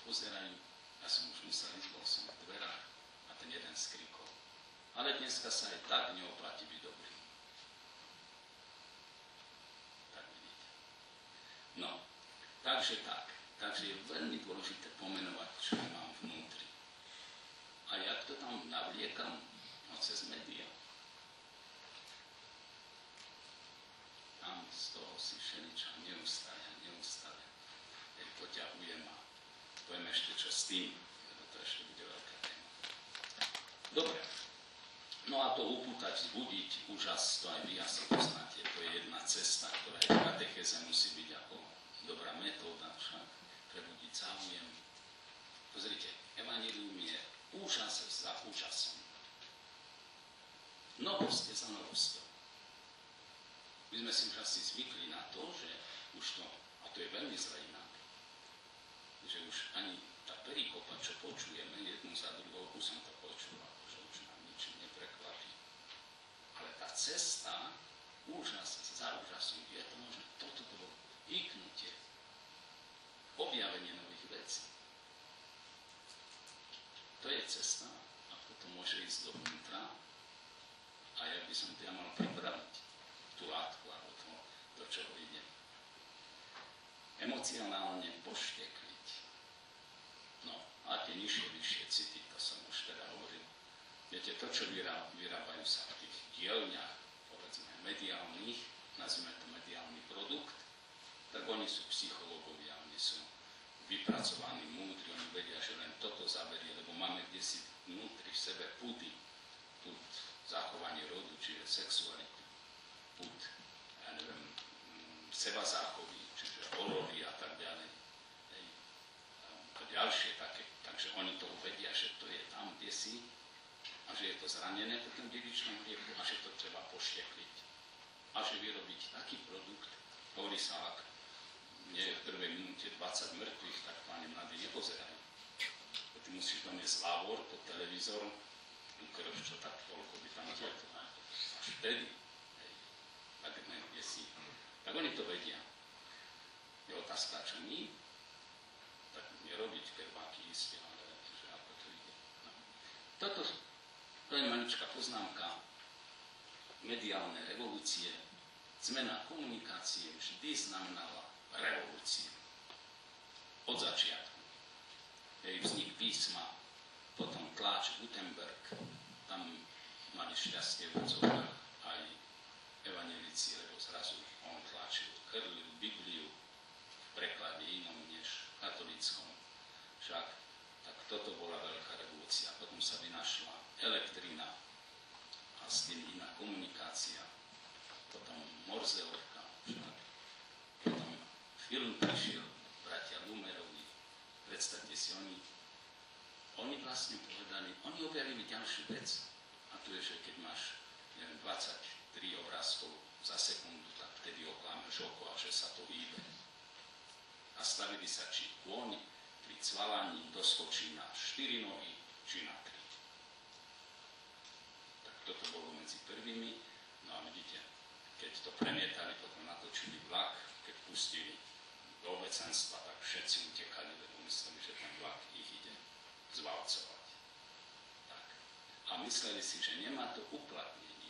pozerajú, ja som už musel ísť, bol som v dverách a ten jeden skrikol. Ale dneska sa aj tak neoplatí byť dobrý. Tak vidíte. No, takže tak. Takže je veľmi dôležité pomenovať, čo mám vnútri. A jak to tam navliekam? No cez médiá. Tam z toho si všeličo neustále, neustále. Hej, poťahujem a poviem ešte čo s tým, lebo to ešte bude veľká téma. Dobre. No a to upútať, zbudiť, úžas, to aj vy asi poznáte. To je jedna cesta, ktorá je v katechéze musí byť ako dobrá metóda však. Prebudiť záujem. Pozrite, evanjelium je úžas za úžasom. Novosť je za novosťou. My sme si už asi zvykli na to, že už to, a to je veľmi zlé inak, že už ani tá perikopa, čo počujeme jednu za druhou, už som to počula, že už nám nič neprekvapí. Ale tá cesta, úžas za úžasom, je to možno toto bolo hýknutie, objavenie nových vecí. To je cesta, ako to môže ísť dovnútra. A ja by som tia mal pripraviť tú látku, alebo to, do čoho ide. Emocionálne poštekliť. No, a tie nižšie, vyššie city, to som už teda hovoril. Viete, to, čo vyrábajú sa v tých dielňach, povedzme, mediálnych, nazvime to mediálny produkt, tak oni sú psychológovia, oni sú vypracovaní, múdri, oni vedia, že len toto zaberie, lebo máme kdesi vnútri v sebe pudy, pud zachovanie rodu, čiže sexualitu, pud, ja neviem, seba záchovy, čiže horory a tak ďalej. Hej. A ďalšie také, takže oni to vedia, že to je tam kdesi a že je to zranené po tom dedičnom hriechu a že to treba poštekliť. A že vyrobiť taký produkt, hovorí sa, ak nie je v prvej minúte dvadsať mŕtvych, tak to ani mladí nepozerajú. Ty musíš doniesť lavor pod televízorom, tú krv, čo tak toľko by tam to až vtedy. Hej, tak kde si. Tak oni to vedia. Je otázka, čo my, tak nerobiť krváky isté, ale že ako to ide. No. Toto, to je maličká poznámka, mediálne revolúcie, zmena komunikácie vždy znamenala revolúciu. Od začiatku. Jej vznik písma, potom tlač Gutenberg, tam mali šťastie v odzovkách aj evanjelici, lebo zrazu on tlačil, chrlil Bibliu v preklade inom než katolíckom. Však tak toto bola veľká revolúcia. Potom sa vynašla elektrina a s tým iná komunikácia. Potom Morzeovka. Však. Potom film prišiel, bratia Lumerovi. Predstavte si, oni, oni vlastne povedali, oni objavili ďalšiu vec. A to je, že keď máš neviem, dvadsaťtri obrázkov za sekundu, tak vtedy oklámeš oko a že sa to hýbe. A stavili sa či kôň pri cvalaní doskočí na štyri nohy, či na tri. Tak toto bolo medzi prvými. No a vidíte, keď to premietali, potom natočili vlak, keď pustili do obecenstva, tak všetci utekali, lebo mysleli, že ten vlak ich ide zvalcovať. Tak. A mysleli si, že nemá to uplatnenie.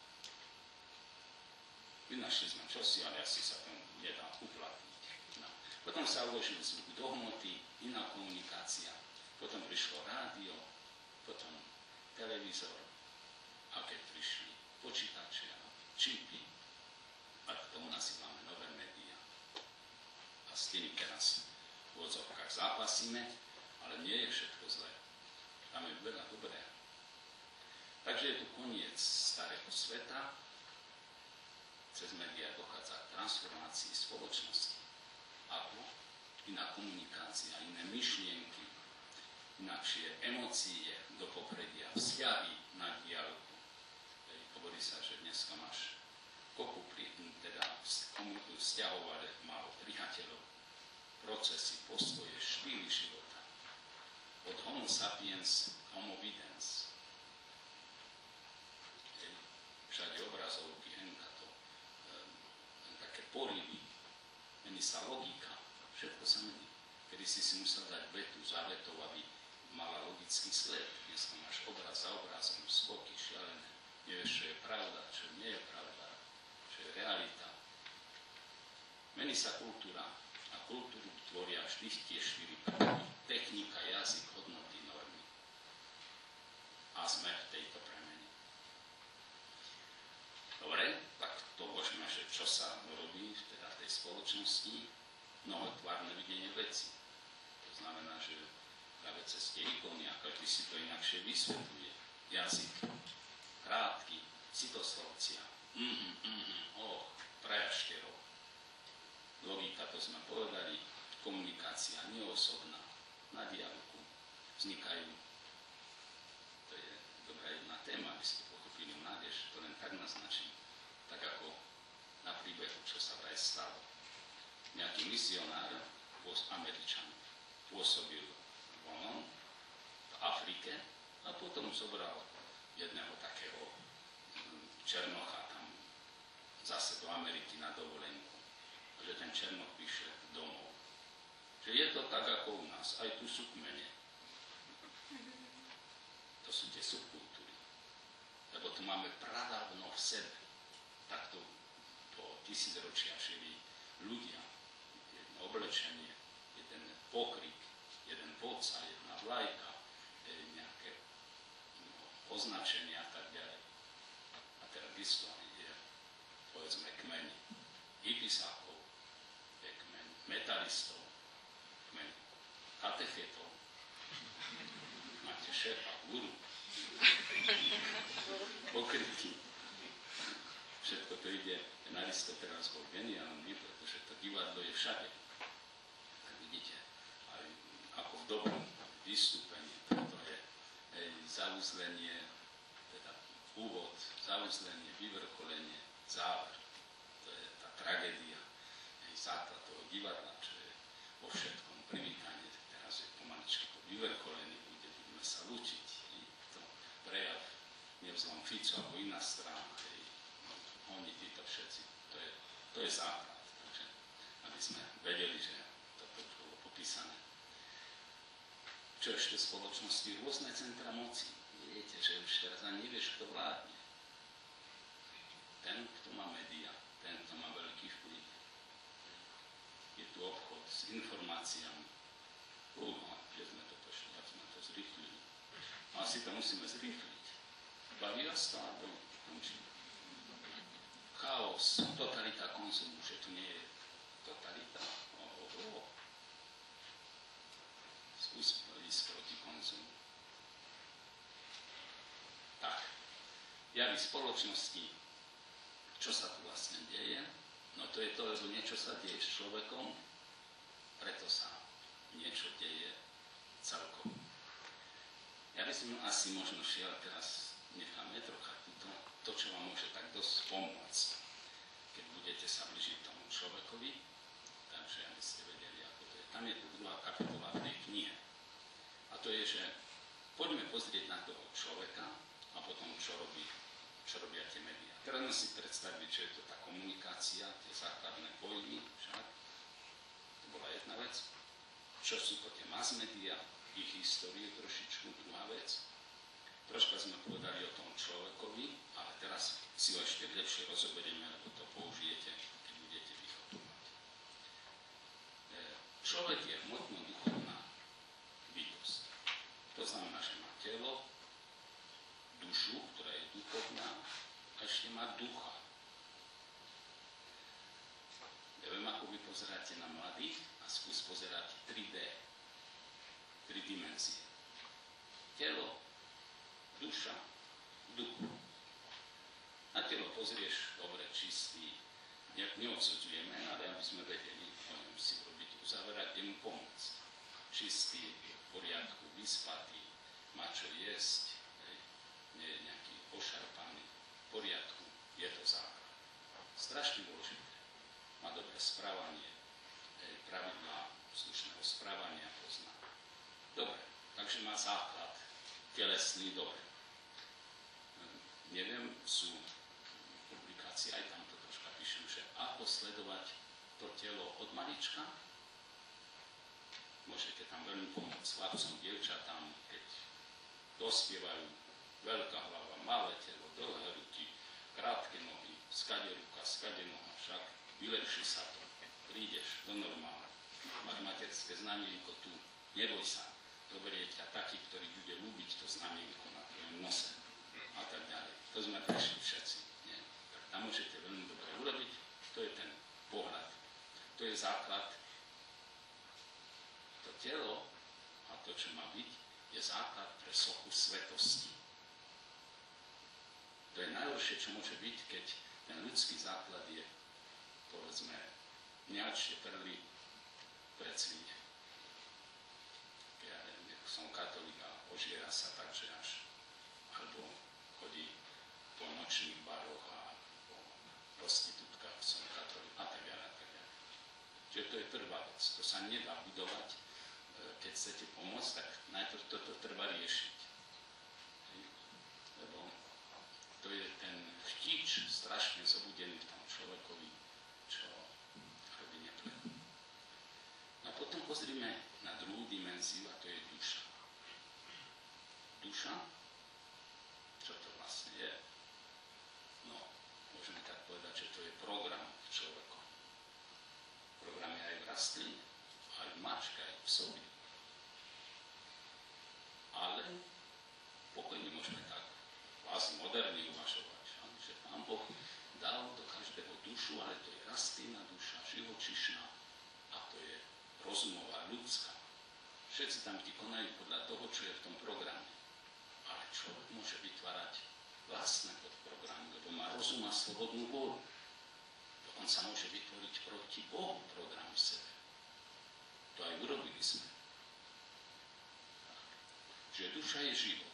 Vynašli sme čosi, ale asi sa to nedá uplatniť. No. Potom sa uložil zvuk do hmoty, iná komunikácia. Potom prišlo rádio, potom televízor. A keď prišli počítače a čipy, a k tomu nazývame nové médiá. A s tými teraz v odzovkách zápasíme, ale nie je všetko zlé. Tam je veľa dobré. Takže je tu koniec starého sveta. Cez médiá dochádza k transformácii spoločnosti. Ako? Iná komunikácia, iné myšlienky, inakšie emócie do popredia, vzťahy na diaľku. Hovorí sa, že dneska máš kopu teda vzťahovať málo priateľov, procesy, postoje, štýly života. Od homo sapiens, homo videns. Všade obrazovky, henka to, um, také poryvy, mení sa logika, všetko sa mení. Kedy si si musel dať vetu za vetou, aby mala logický sled. Dnes máš obraz za obrazom, skoky šialené. Nevieš, čo je pravda, čo nie je pravda, čo je realita. Mení sa kultúra a kultúru tvoria vždy tie štyri prvky. Technika, jazyk, hodnoty, normy. A sme v tejto premene. Dobre, tak to môžeme, že čo sa robí teda v tej spoločnosti, mnohotvárne videnie veci. To znamená, že práve cez tie ikony, a každý si to inakšie vysvetľuje. Jazyk, krátky, citoslovcia, mhm, mhm, och, prejašterov. Logika, to sme povedali, komunikácia neosobná, na diaľku vznikajú. To je dobrá jedna téma, aby ste pochopili mládež, to len tak naznačím, tak ako na príbehu, čo sa vraj stalo. Nejaký misionár, Američan, pôsobil voľnom v Afrike a potom zobral jedného takého černocha tam zase do Ameriky na dovolenku. Že ten černoch píše domov. Že je to tak ako u nás, aj tu sú kmene. To sú tie subkultúry. Lebo tu máme pradávno v sebe. Takto po tisícročia žili ľudia. Jedno oblečenie, jeden pokryk, jeden voca, jedna vlajka, nejaké no, označenia a tak ďalej. A teraz vyslovene je, povedzme, kmeni. Hypisákov, je kmeň metalistov, kmeň katechetov. Máte šéfa, guru, pokrytky. Všetko to ide, ten Aristoteles bol geniálny, pretože to divadlo je všade. Tak vidíte, aj ako v dobrom vystúpení, to je hej, zauzlenie, teda úvod, zauzlenie, vyvrcholenie, záver. To je tá tragédia, hej, základ toho divadla, čo je vo všetkom privítanie. Teraz je pomaličky po vyvrcholení, bude, budeme sa lúčiť. Hej, to prejav nevzlom Fico alebo iná strana, hej, no, oni, títo všetci, to je, to je základ. Takže, aby sme vedeli, že toto už bolo popísané. Čo ešte v spoločnosti? Rôzne centra moci. Viete, že už teraz ani nevieš, kto vládne. Ten, kto má média, ten, kto má veľký vplyv. Je tu obchod s informáciami. Uha, že sme to pošli, ak sme to zrýchlili. Asi to musíme zrýchliť. Baví vás to, alebo končí. Chaos, totalita konzumu, že tu nie je totalita. Oh, oh, oh. Skús ísť proti konzumu. Tak, javy spoločnosti, čo sa tu vlastne deje? No to je to, lebo niečo sa deje s človekom, preto sa niečo deje celkovo. Ja by som asi možno šiel teraz, necháme trocha túto, to, čo vám môže tak dosť pomôcť, keď budete sa blížiť tomu človekovi, takže aby ste vedeli, ako to je. Tam je tu druhá kapitola v tej knihe. A to je, že poďme pozrieť na toho človeka a potom, čo robí, čo robia tie médiá. Teraz si predstaviť, že je to tá komunikácia, tie základné pojmy, však. To bola jedna vec. Čo sú to tie mass media, ich históriu trošičku, druhá vec. Troška sme povedali o tom človekovi, ale teraz si ho ešte lepšie rozoberieme, lebo to použijete, keď budete vychodovať. Človek je hmotno-duchovná bytosť. To znamená, že má telo, dušu, ktorá je duchovná, a ešte má ducha. Neviem, ako vy pozeráte na mladých a skús pozerať tri dé, tri dimenzie. Telo, duša, duch. Na telo pozrieš, dobre, čistý, neodsudzujeme, ale aby sme vedeli o ňom si robiť uzaverať, kde mu pomôcť. Čistý, v poriadku, vyspatý, má čo jesť, hej, nie je nejaký pošarpaný, v poriadku, je to základ. Strašne dôležité. Má dobré správanie, hej, pravidlá slušného správania pozná. Dobre, takže má základ, telesný, dobre. Neviem, sú publikácie, aj tam to troška píšem, že ako sledovať to telo od malička. môžete tam veľmi pomôcť chlapcom, dievčatám, keď dospievajú veľká hlava, malé telo, dlhé ruky, krátke nohy, skade ruka, skade noha, však vylepší sa to, prídeš do normálu, máš materské znamienko tu, neboj sa, zoberie ťa taký, ktorý bude ľúbiť to znamienko na tvojom nose a tak ďalej. To sme prešli všetci. Nie? Tak tam môžete veľmi dobre urobiť, to je ten pohľad, to je základ. To telo a to, čo má byť, je základ pre sochu svetosti. To je najhoršie, čo môže byť, keď ten ľudský základ je, povedzme, nejaké perly pred svine. Ja som katolík a ožiera sa tak, že až, alebo chodí po nočných baroch a po prostitútkach, som katolík a tak ďalej, a tak ďalej. Čiže to je prvá vec. To sa nedá budovať. Keď chcete pomôcť, tak najprv toto treba riešiť. Lebo to je ten chtíč strašne zobudený v tom človekovi, čo robí neplne. A potom pozrime na druhú dimenziu, a to je duša. Duša? Čo to vlastne je? No, môžeme tak povedať, že to je program v človeku. Program je aj v rastline, aj v mačke, aj v sobi. Ale pokojne môžeme tak vás moderne uvažovať, že Pán Boh dal do každého dušu, ale to je rastlina duša, živočíšna a to je rozumová, ľudská. Všetci tam ti konajú podľa toho, čo je v tom programe. Ale človek môže vytvárať vlastné podprogramy, lebo má rozum a slobodnú vôľu. Dokonca môže vytvoriť proti Bohu program v sebe. To aj urobili sme. Že duša je život.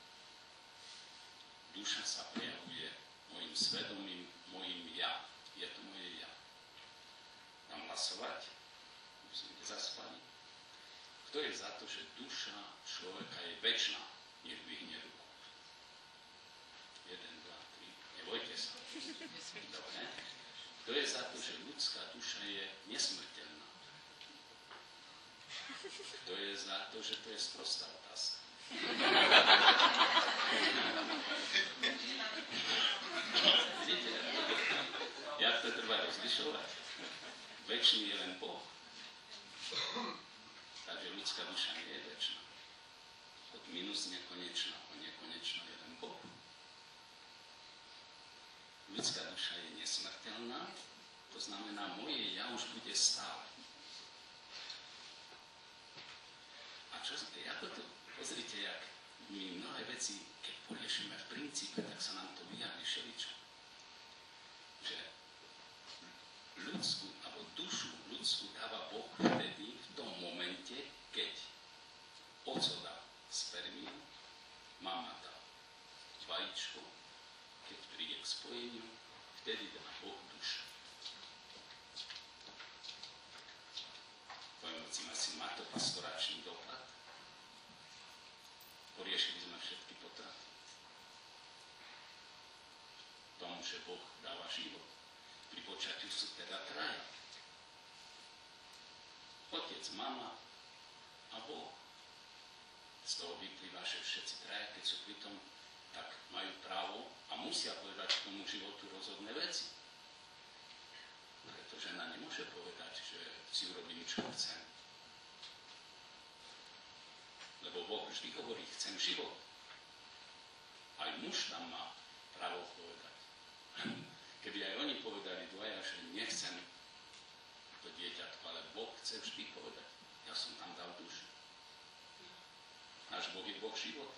Duša sa prejavuje mojim svedomím, mojim ja. Je to moje ja. Dám hlasovať, aby sme nezaspali. Kto je za to, že duša človeka je večná? Nech vyhne ruku. Jeden, dva, tri. Nebojte sa. Dobre. Kto je za to, že ľudská duša je nesmrteľná? Kto je za to, že to je sprostá otázka? Vidíte? Jak to treba rozlišovať? Večný je len Boh. Takže ľudská duša nie je večná. Od minus nekonečná po nekonečno je len Boh. Ľudská duša je nesmrteľná, to znamená, moje ja už bude stále. A čo ako to? Pozrite, jak my mnohé veci, keď poriešime v princípe, tak sa nám to vyjaví všeličo. Že ľudskú, alebo dušu ľudskú dáva Boh vtedy, v tom momente, keď oco dá spermiu, mama dá vajíčko, keď príde k spojeniu, vtedy dá Boh dušu. Povedzme si, má to pastoračný doklad. Poriešili sme všetky potraty. Tomu, že Boh dáva život. Pri počatiu sú teda traja. Otec, mama a Boh. Z toho vyplýva, že všetci traja, keď sú pri tom, tak majú právo a musia povedať k tomu životu rozhodné veci. Preto žena nemôže povedať, že si urobím, čo chcem. Lebo Boh vždy hovorí, chcem život. Aj muž tam má právo povedať. Keby aj oni povedali dvaja, že nechcem to dieťatko, ale Boh chce vždy povedať, ja som tam dal dušu. Náš Boh je Boh život.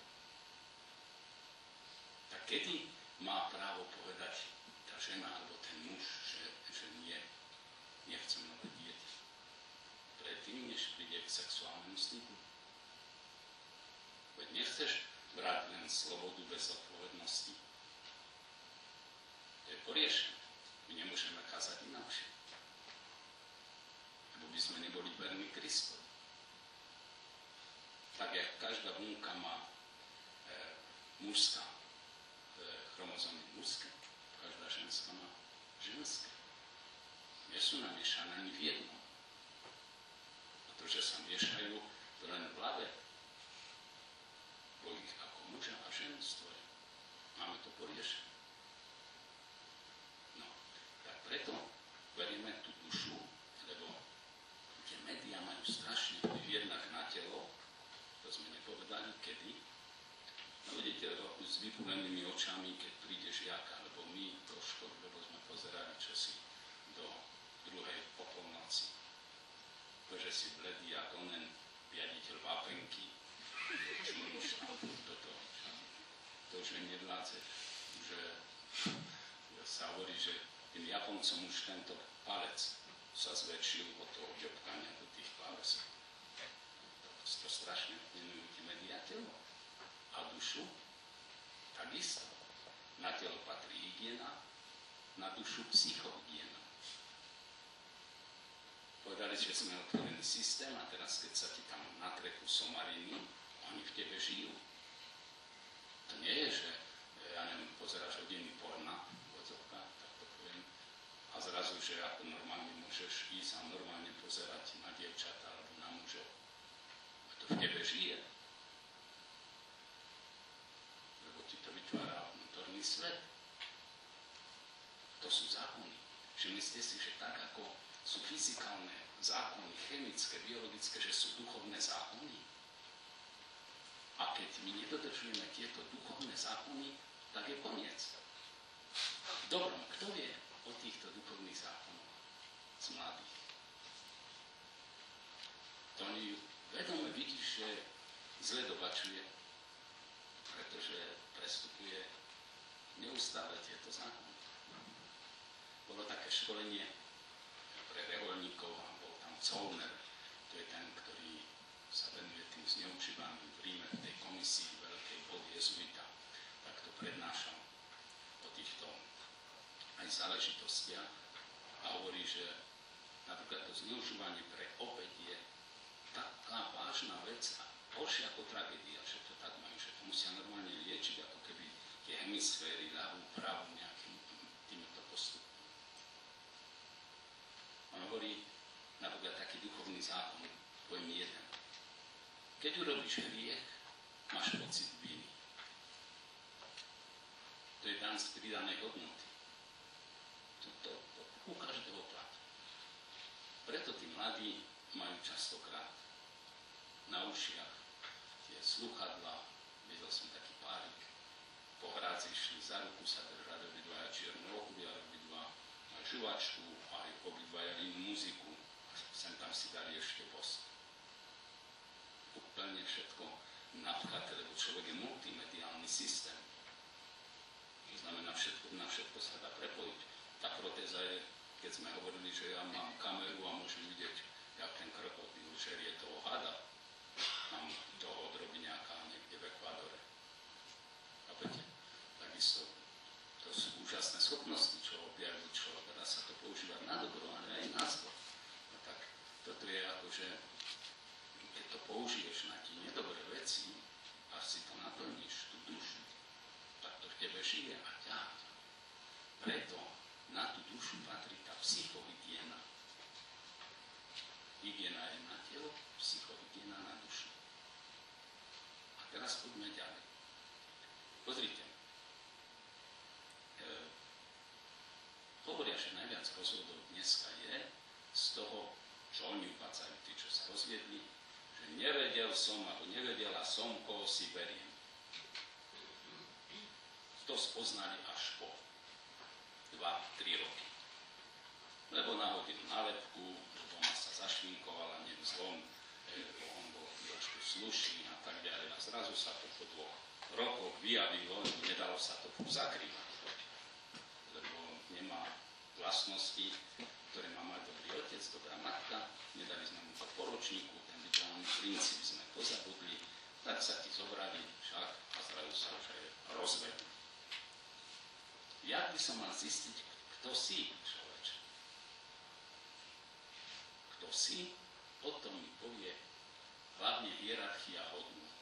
Tak kedy má právo povedať tá žena alebo ten muž, že, že nie, nechcem nové dieťa? Predtým, než príde k sexuálnemu styku. Veď nechceš brať len slobodu bez odpovednosti. To je poriešené. My nemôžeme kázať inakšie. Lebo by sme neboli verní Kristovi. Tak, jak každá bunka má e, mužská e, chromozómy mužské, každá ženská má ženské. Nie sú namiešané ani v jednom. A To, že sa miešajú, to len v hlave. Boh ich ako muža a ženu stvoril. Máme to poriešené. No, tak preto berieme tú dušu, lebo tie médiá majú strašne vplyv jednak na telo, to sme nepovedali, kedy. No vidíte, s vypulenými očami, keď príde žiak, alebo my do školy, lebo sme pozerali čosi do druhej po polnoci. To, že si bledý ako onen riaditeľ vápenky, čumíš tam toto, to už mi nevládze, že sa hovorí, že tým Japoncom už tento palec sa zväčšil od toho ďobkania do tých klávesov. To strašne vplyvujú tí médiá telo a dušu, takisto. Na telo patrí hygiena, na dušu psychohygiena. Povedali, že sme otvorený systém a teraz, keď sa ti tam natrekú somariny, oni v tebe žijú. To nie je, že, ja neviem, pozeráš hodiny porna, vodzovka, tak to poviem, a zrazu, že ako normálne môžeš ísť a normálne pozerať na dievčatá alebo na mužov. A to v tebe žije. Lebo ti to vytvára vnútorný svet. To sú zákony. Všimnite si, že tak ako sú fyzikálne zákony, chemické, biologické, že sú duchovné zákony. A keď my nedodržujeme tieto duchovné zákony, tak je koniec. Dobrom, kto vie o týchto duchovných zákonoch z mladých? Tony vedome vidíš, že zle dobačuje, pretože prestupuje neustále tieto zákony. Bolo také školenie pre reholníkov a bol tam Zollner, to je ten, ktorý sa venuje tým zneužívaným v Ríme, v tej komisii veľkej, bol jezuita, tak to prednášal o týchto aj záležitostiach a hovorí, že napríklad to zneužívanie pre opäť je taká vážna vec a horšia ako tragédia, že to tak majú, že to musia normálne liečiť, ako keby tie hemisféry ľavú, pravú nejakým týmto postupom. On hovorí, napríklad taký duchovný zákon, poviem jeden. Keď urobíš hriech, máš pocit viny. To je dan z pridanej hodnoty. To, to, to u každého platí. Preto tí mladí majú častokrát na ušiach tie sluchadlá, videl som taký párik, po hrádzi šli za ruku, sa držali obidvaja čierne okuliare, obidva majú žuvačku, aj obidvaja inú muziku, sem tam si dali ešte post. Úplne všetko napchaté, lebo človek je multimediálny systém. To znamená, všetko, na všetko sa dá prepojiť. Tá protéza je, keď sme hovorili, že ja mám kameru a môžem vidieť, jak ten krokodil žerie toho hada. Mám toho drobiňáka niekde v Ekvádore. Chápete? Takisto to sú úžasné schopnosti, čo objaví človek. Dá sa to používať na dobro, ale aj na zlo. No tak toto je ako, že keď to použiješ na tie nedobré veci a si to naplníš, tú dušu, tak to v tebe žije a ťa. Preto na tú dušu patrí tá psychohygiena. Hygiena je na telo, psychohygiena na dušu. A teraz poďme ďalej. Pozrite. E, hovoria, že najviac rozhodov dneska je z toho, čo oni uvádzajú, tí, čo sa rozviedli, že nevedel som, alebo nevedela som, koho si beriem. To spoznali až po dva tri roky. Lebo nahodil nálepku, lebo ona sa zašvinkovala nevzlom, lebo on bol trošku slušný a tak ďalej. A zrazu sa to po dvoch rokoch vyjavilo, nedalo sa to zakrývať. Lebo nemá vlastnosti, ktoré má mať dobrý otec, dobrá matka, nedali sme mu to poročníku, ten rituálny princíp sme pozabudli, tak sa ti zobrali však a zrazu sa už aj rozvedli. Jak by som mal zistiť, kto si, človeče? Kto si, o tom mi povie hlavne hierarchia hodnôt.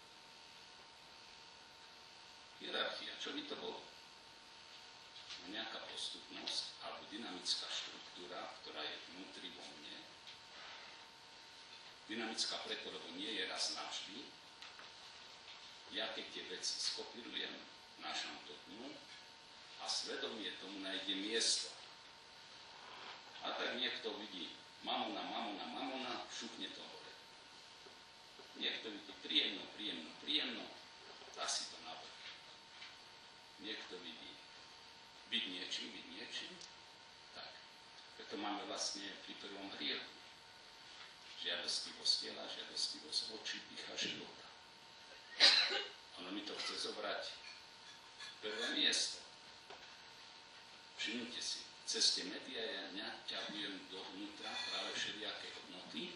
Hierarchia, čo by to bolo? Nejaká postupnosť alebo dynamická štruktúra, ktorá je vnútri vo mne. Dynamická preto, lebo nie je raz navždy. Ja keď tie veci skopírujem, nášam to dnu a svedomie tomu nájde miesto. A tak niekto vidí mamona, mamona, mamona, šupne to hore. Niekto vidí príjemno, príjemno, príjemno, dá si to na vrch. Niekto vidí byť niečím, byť niečím. Tak. Preto máme vlastne pri prvom hriechu žiadostivosť tela, žiadostivosť očí, pýcha života. Ono mi to chce zobrať prvé miesto. Všimnite si, v ceste média ja naťahujem dovnútra práve všelijaké hodnoty.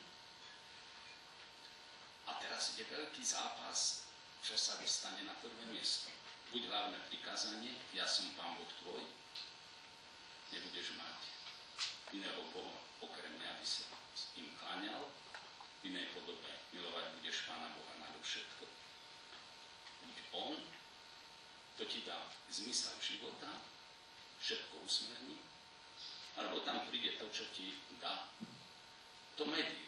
A teraz ide veľký zápas, čo sa dostane na prvé miesto. Buď hlavné prikázanie, ja som Pán Boh tvoj, nebudeš mať iného Boha, okrem mňa, aby sa im kláňal, v inej podobe milovať budeš Pána Boha nade všetko. Buď On, to ti dá zmysel života, všetko usmerní, alebo tam príde to, čo ti dá to médium.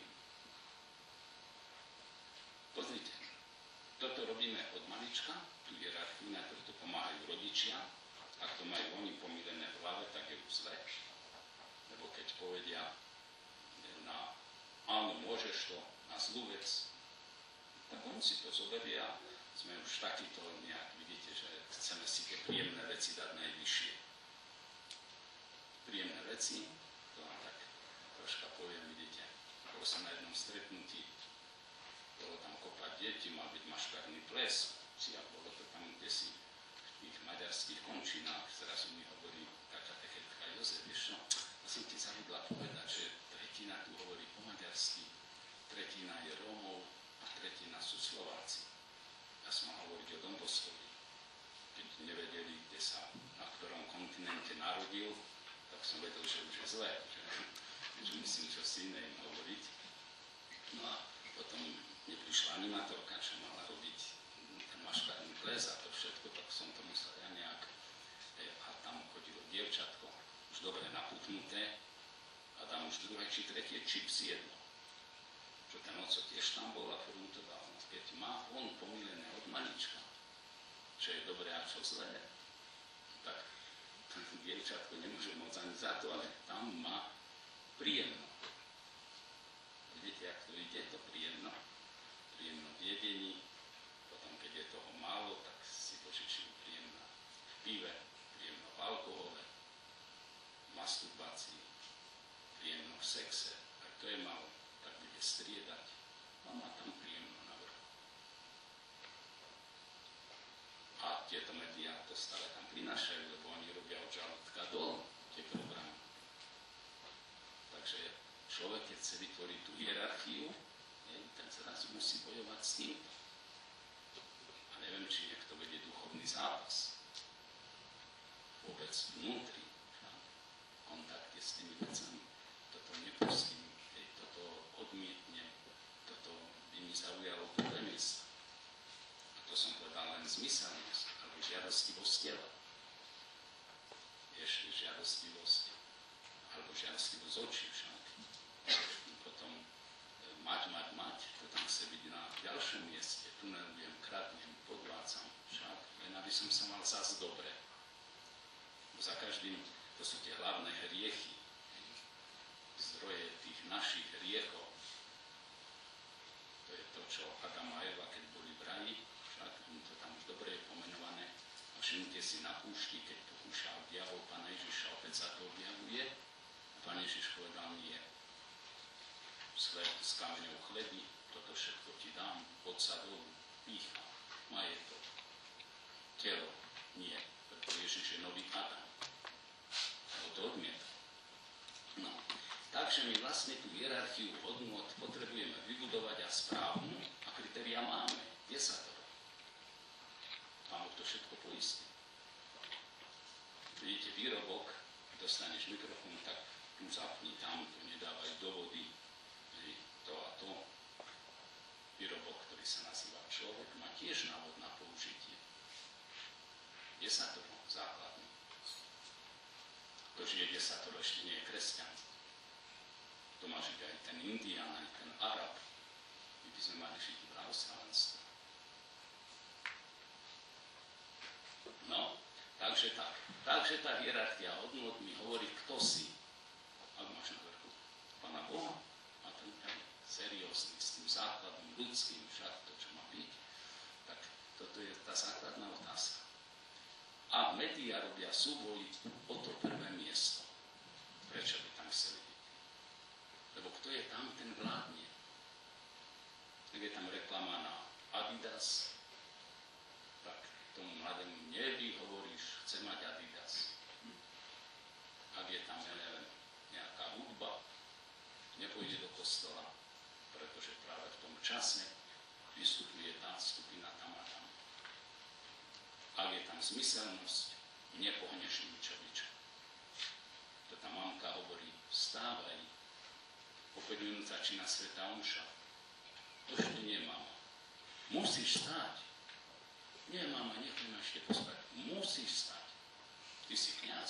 Pozrite, toto robíme od malička, tú hierarchiu, najprv to pomáhajú rodičia, ak to majú oni pomílené v hlave, tak je už zle, lebo keď povedia na áno, môžeš to, na zlú vec, tak on si to zoberia, sme už takýto nejak, vidíte, že chceme si tie príjemné veci dať najvyššie. Príjemné veci, to vám tak troška poviem, vidíte, bol som na jednom stretnutí, bolo tam kopať deti, mal byť maškarný ples, a bolo to tam, kde si v tých maďarských končinách, zrazu mi hovorí taká techetka Jozef, vieš čo, ja som ti zabudla povedať, že tretina tu hovorí po maďarsky, tretina je Rómov a tretina sú Slováci. Ja som mal hovoriť o Domboskovi. Keď nevedeli, kde sa, na ktorom kontinente narodil, tak som vedel, že už je zlé, že, že musím čosi iné im hovoriť. No a potom mi prišla animatorka, čo mala robiť ten maškarný ples a to všetko, tak som to musel ja nejak, a tam chodilo dievčatko, už dobre naputnuté, a tam už druhé či tretie čips jedlo. Čo ten oco tiež tam bol a furt mu to dal. Keď má on pomílené od malička, čo je dobré a čo zlé, tak dievčatko nemôže moc ani za to, ale tam má príjemno. Vidíte, jak to ide, to príjemno. Príjemno v jedení, potom keď je toho málo, tak si požičím príjemno v pive, príjemno v alkohole, v masturbácii, príjemno v sexe, ak to je málo, tak bude striedať. A má tam príjemno na vrchu. A tieto médiá to stále tam prinášajú, lebo oni robia od žalúdka dole tie programy. Takže človek, keď chce vytvoriť tú hierarchiu, ten zrazu musí bojovať s týmto. A neviem, či niekto vedie duchovný zápas. Vôbec vnútri, v kontakte s tými vecami. Toto nepustím, toto odmietnem, toto by mi zaujalo prvé miesto. A to som povedal len zmyselnosť, alebo žiadostivosť tela. Ešte žiadostivosť, alebo žiadostivosť očí však. Potom mať, mať, mať, potom chce byť na ďalšom mieste, tunelujem, kradnem, podvádzam, však, len aby som sa mal zas dobre. Za každým, to sú tie hlavné hriechy, zdroje tých našich hriechov. To je to, čo Adam a Eva, keď boli v raji, však to tam už dobre je pomenované. A všimnite si na púšti, keď pokúšal diabol Pána Ježiša, opäť sa to objavuje. A Pán Ježiš povedal, nie. S kameňou chleby, toto všetko ti dám, poď sa dolu, pýcha, majetok, telo, nie, preto Ježiš je nový Adam. Lebo to odmieta. No, takže my vlastne tú hierarchiu hodnôt potrebujeme vybudovať a správnu a kritériá máme. Kde sa to robí? Pán Boh to všetko poistí. Vidíte, výrobok, dostaneš mikrofón, tak tu zapni, tam to nedávaj do vody, to a to. Výrobok, ktorý sa nazýva človek, má tiež návod na použitie. Desatoro základný. To žije desatoro, ešte nie je kresťan. To má žiť aj ten Indián, aj ten Arab, by sme mali žiť v blahoslavenstve. No, takže tak. Takže tá hierarchia hodnôt mi hovorí, kto si. Ak máš na vrchu Pána Boha, a ten je seriózny, s tým základným ľudským, však to, čo má byť, tak toto je tá základná otázka. A médiá robia súboj o to prvé miesto. Prečo by tam chceli byť? Lebo kto je tam, ten vládne. Ak je tam reklama na Adidas, tak tomu mladému nevyhovoríš, chce mať Adidas. Ak je tam, ja neviem, nejaká hudba, nepôjde do kostola, pretože práve v tom čase vystupuje tá skupina tam a tam. Ak je tam zmyselnosť, nepohneš ničovičo. To tá mamka hovorí, vstávaj, o päť minút začína svätá omša. To ešte nie, mama. Musíš stáť. Nie, mama, nechaj ma ešte pospať. Musíš stáť. Ty si kňaz.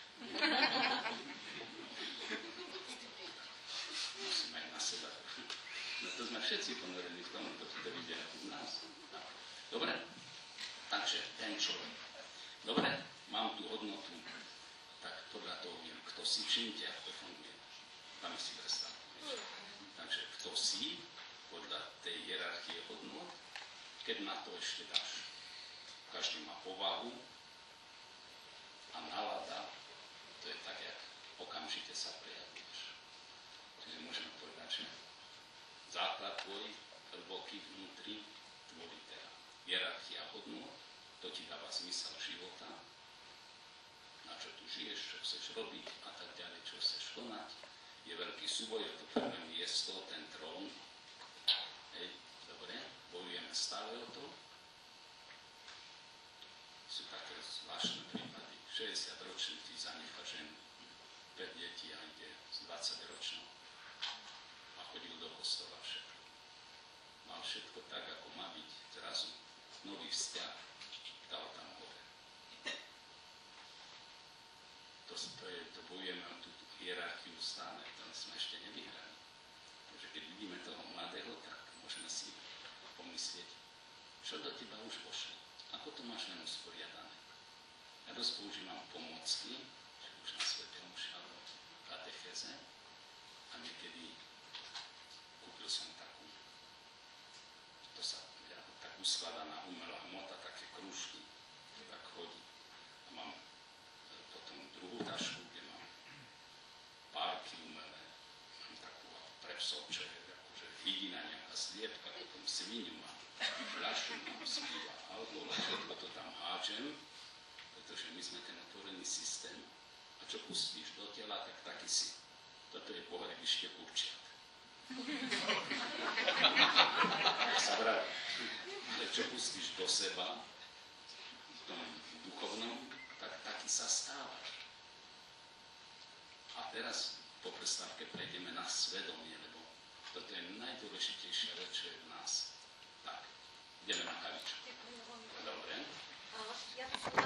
Musíme aj na seba. No to sme všetci ponorení v tom, to tu vidia v nás. Dobre? Takže ten človek. Dobre, mám tu hodnotu, tak podľa toho viem, kto si, všimte, ako to funguje. Tam si predstavte. Takže kto si, podľa tej hierarchie hodnot, keď na to ešte dáš. Každý má povahu a nálada, to je tak, jak okamžite sa prejavuješ. Čiže môžeme povedať, že základ tvoj, hlboký vnútri, tvorí teda hierarchia hodnot, to ti dáva zmysel života, na čo tu žiješ, čo chceš robiť a tak ďalej, čo chceš konať. Je veľký súboj, je to prvé miesto, ten trón. Hej, dobre, bojujeme stále o to. Sú také zvláštne prípady. šesťdesiatročný ty zanecha ženu, päť detí a ide s dvadsaťročnou a chodil do kostola všetko. Mal všetko tak, ako má byť. Zrazu nový vzťah dal tam hore. To, to, je, to bojujeme o tú hierarchiu stále, to sme ešte nevyhrali. Takže keď vidíme toho mladého, tak môžeme si pomyslieť, čo do teba už pošlo. Ako to máš len usporiadané? Ja dosť používam pomocky, či už na svete omši alebo katechéze, a niekedy kúpil som takú, to sa ja, tak uskladaná umelá hmota, také krúžky, to tak chodí. A mám potom druhú tašku, kde mám párky umelé, mám takú pre psov, čo je akože hydina nejaká sliepka, potom sviniu mám, fľašu mám, spíva, alkohol, všetko to tam hádžem, pretože my sme ten otvorený systém a čo pustíš do tela, tak taký si. Toto je pohrebište kurčiat. Ja sa vraví. Ale čo pustíš do seba, v tom duchovnom, tak taký sa stávaš. A teraz po prestávke prejdeme na svedomie, lebo toto je najdôležitejšia vec, čo je v nás. Tak, ideme na kavičku. Dobre.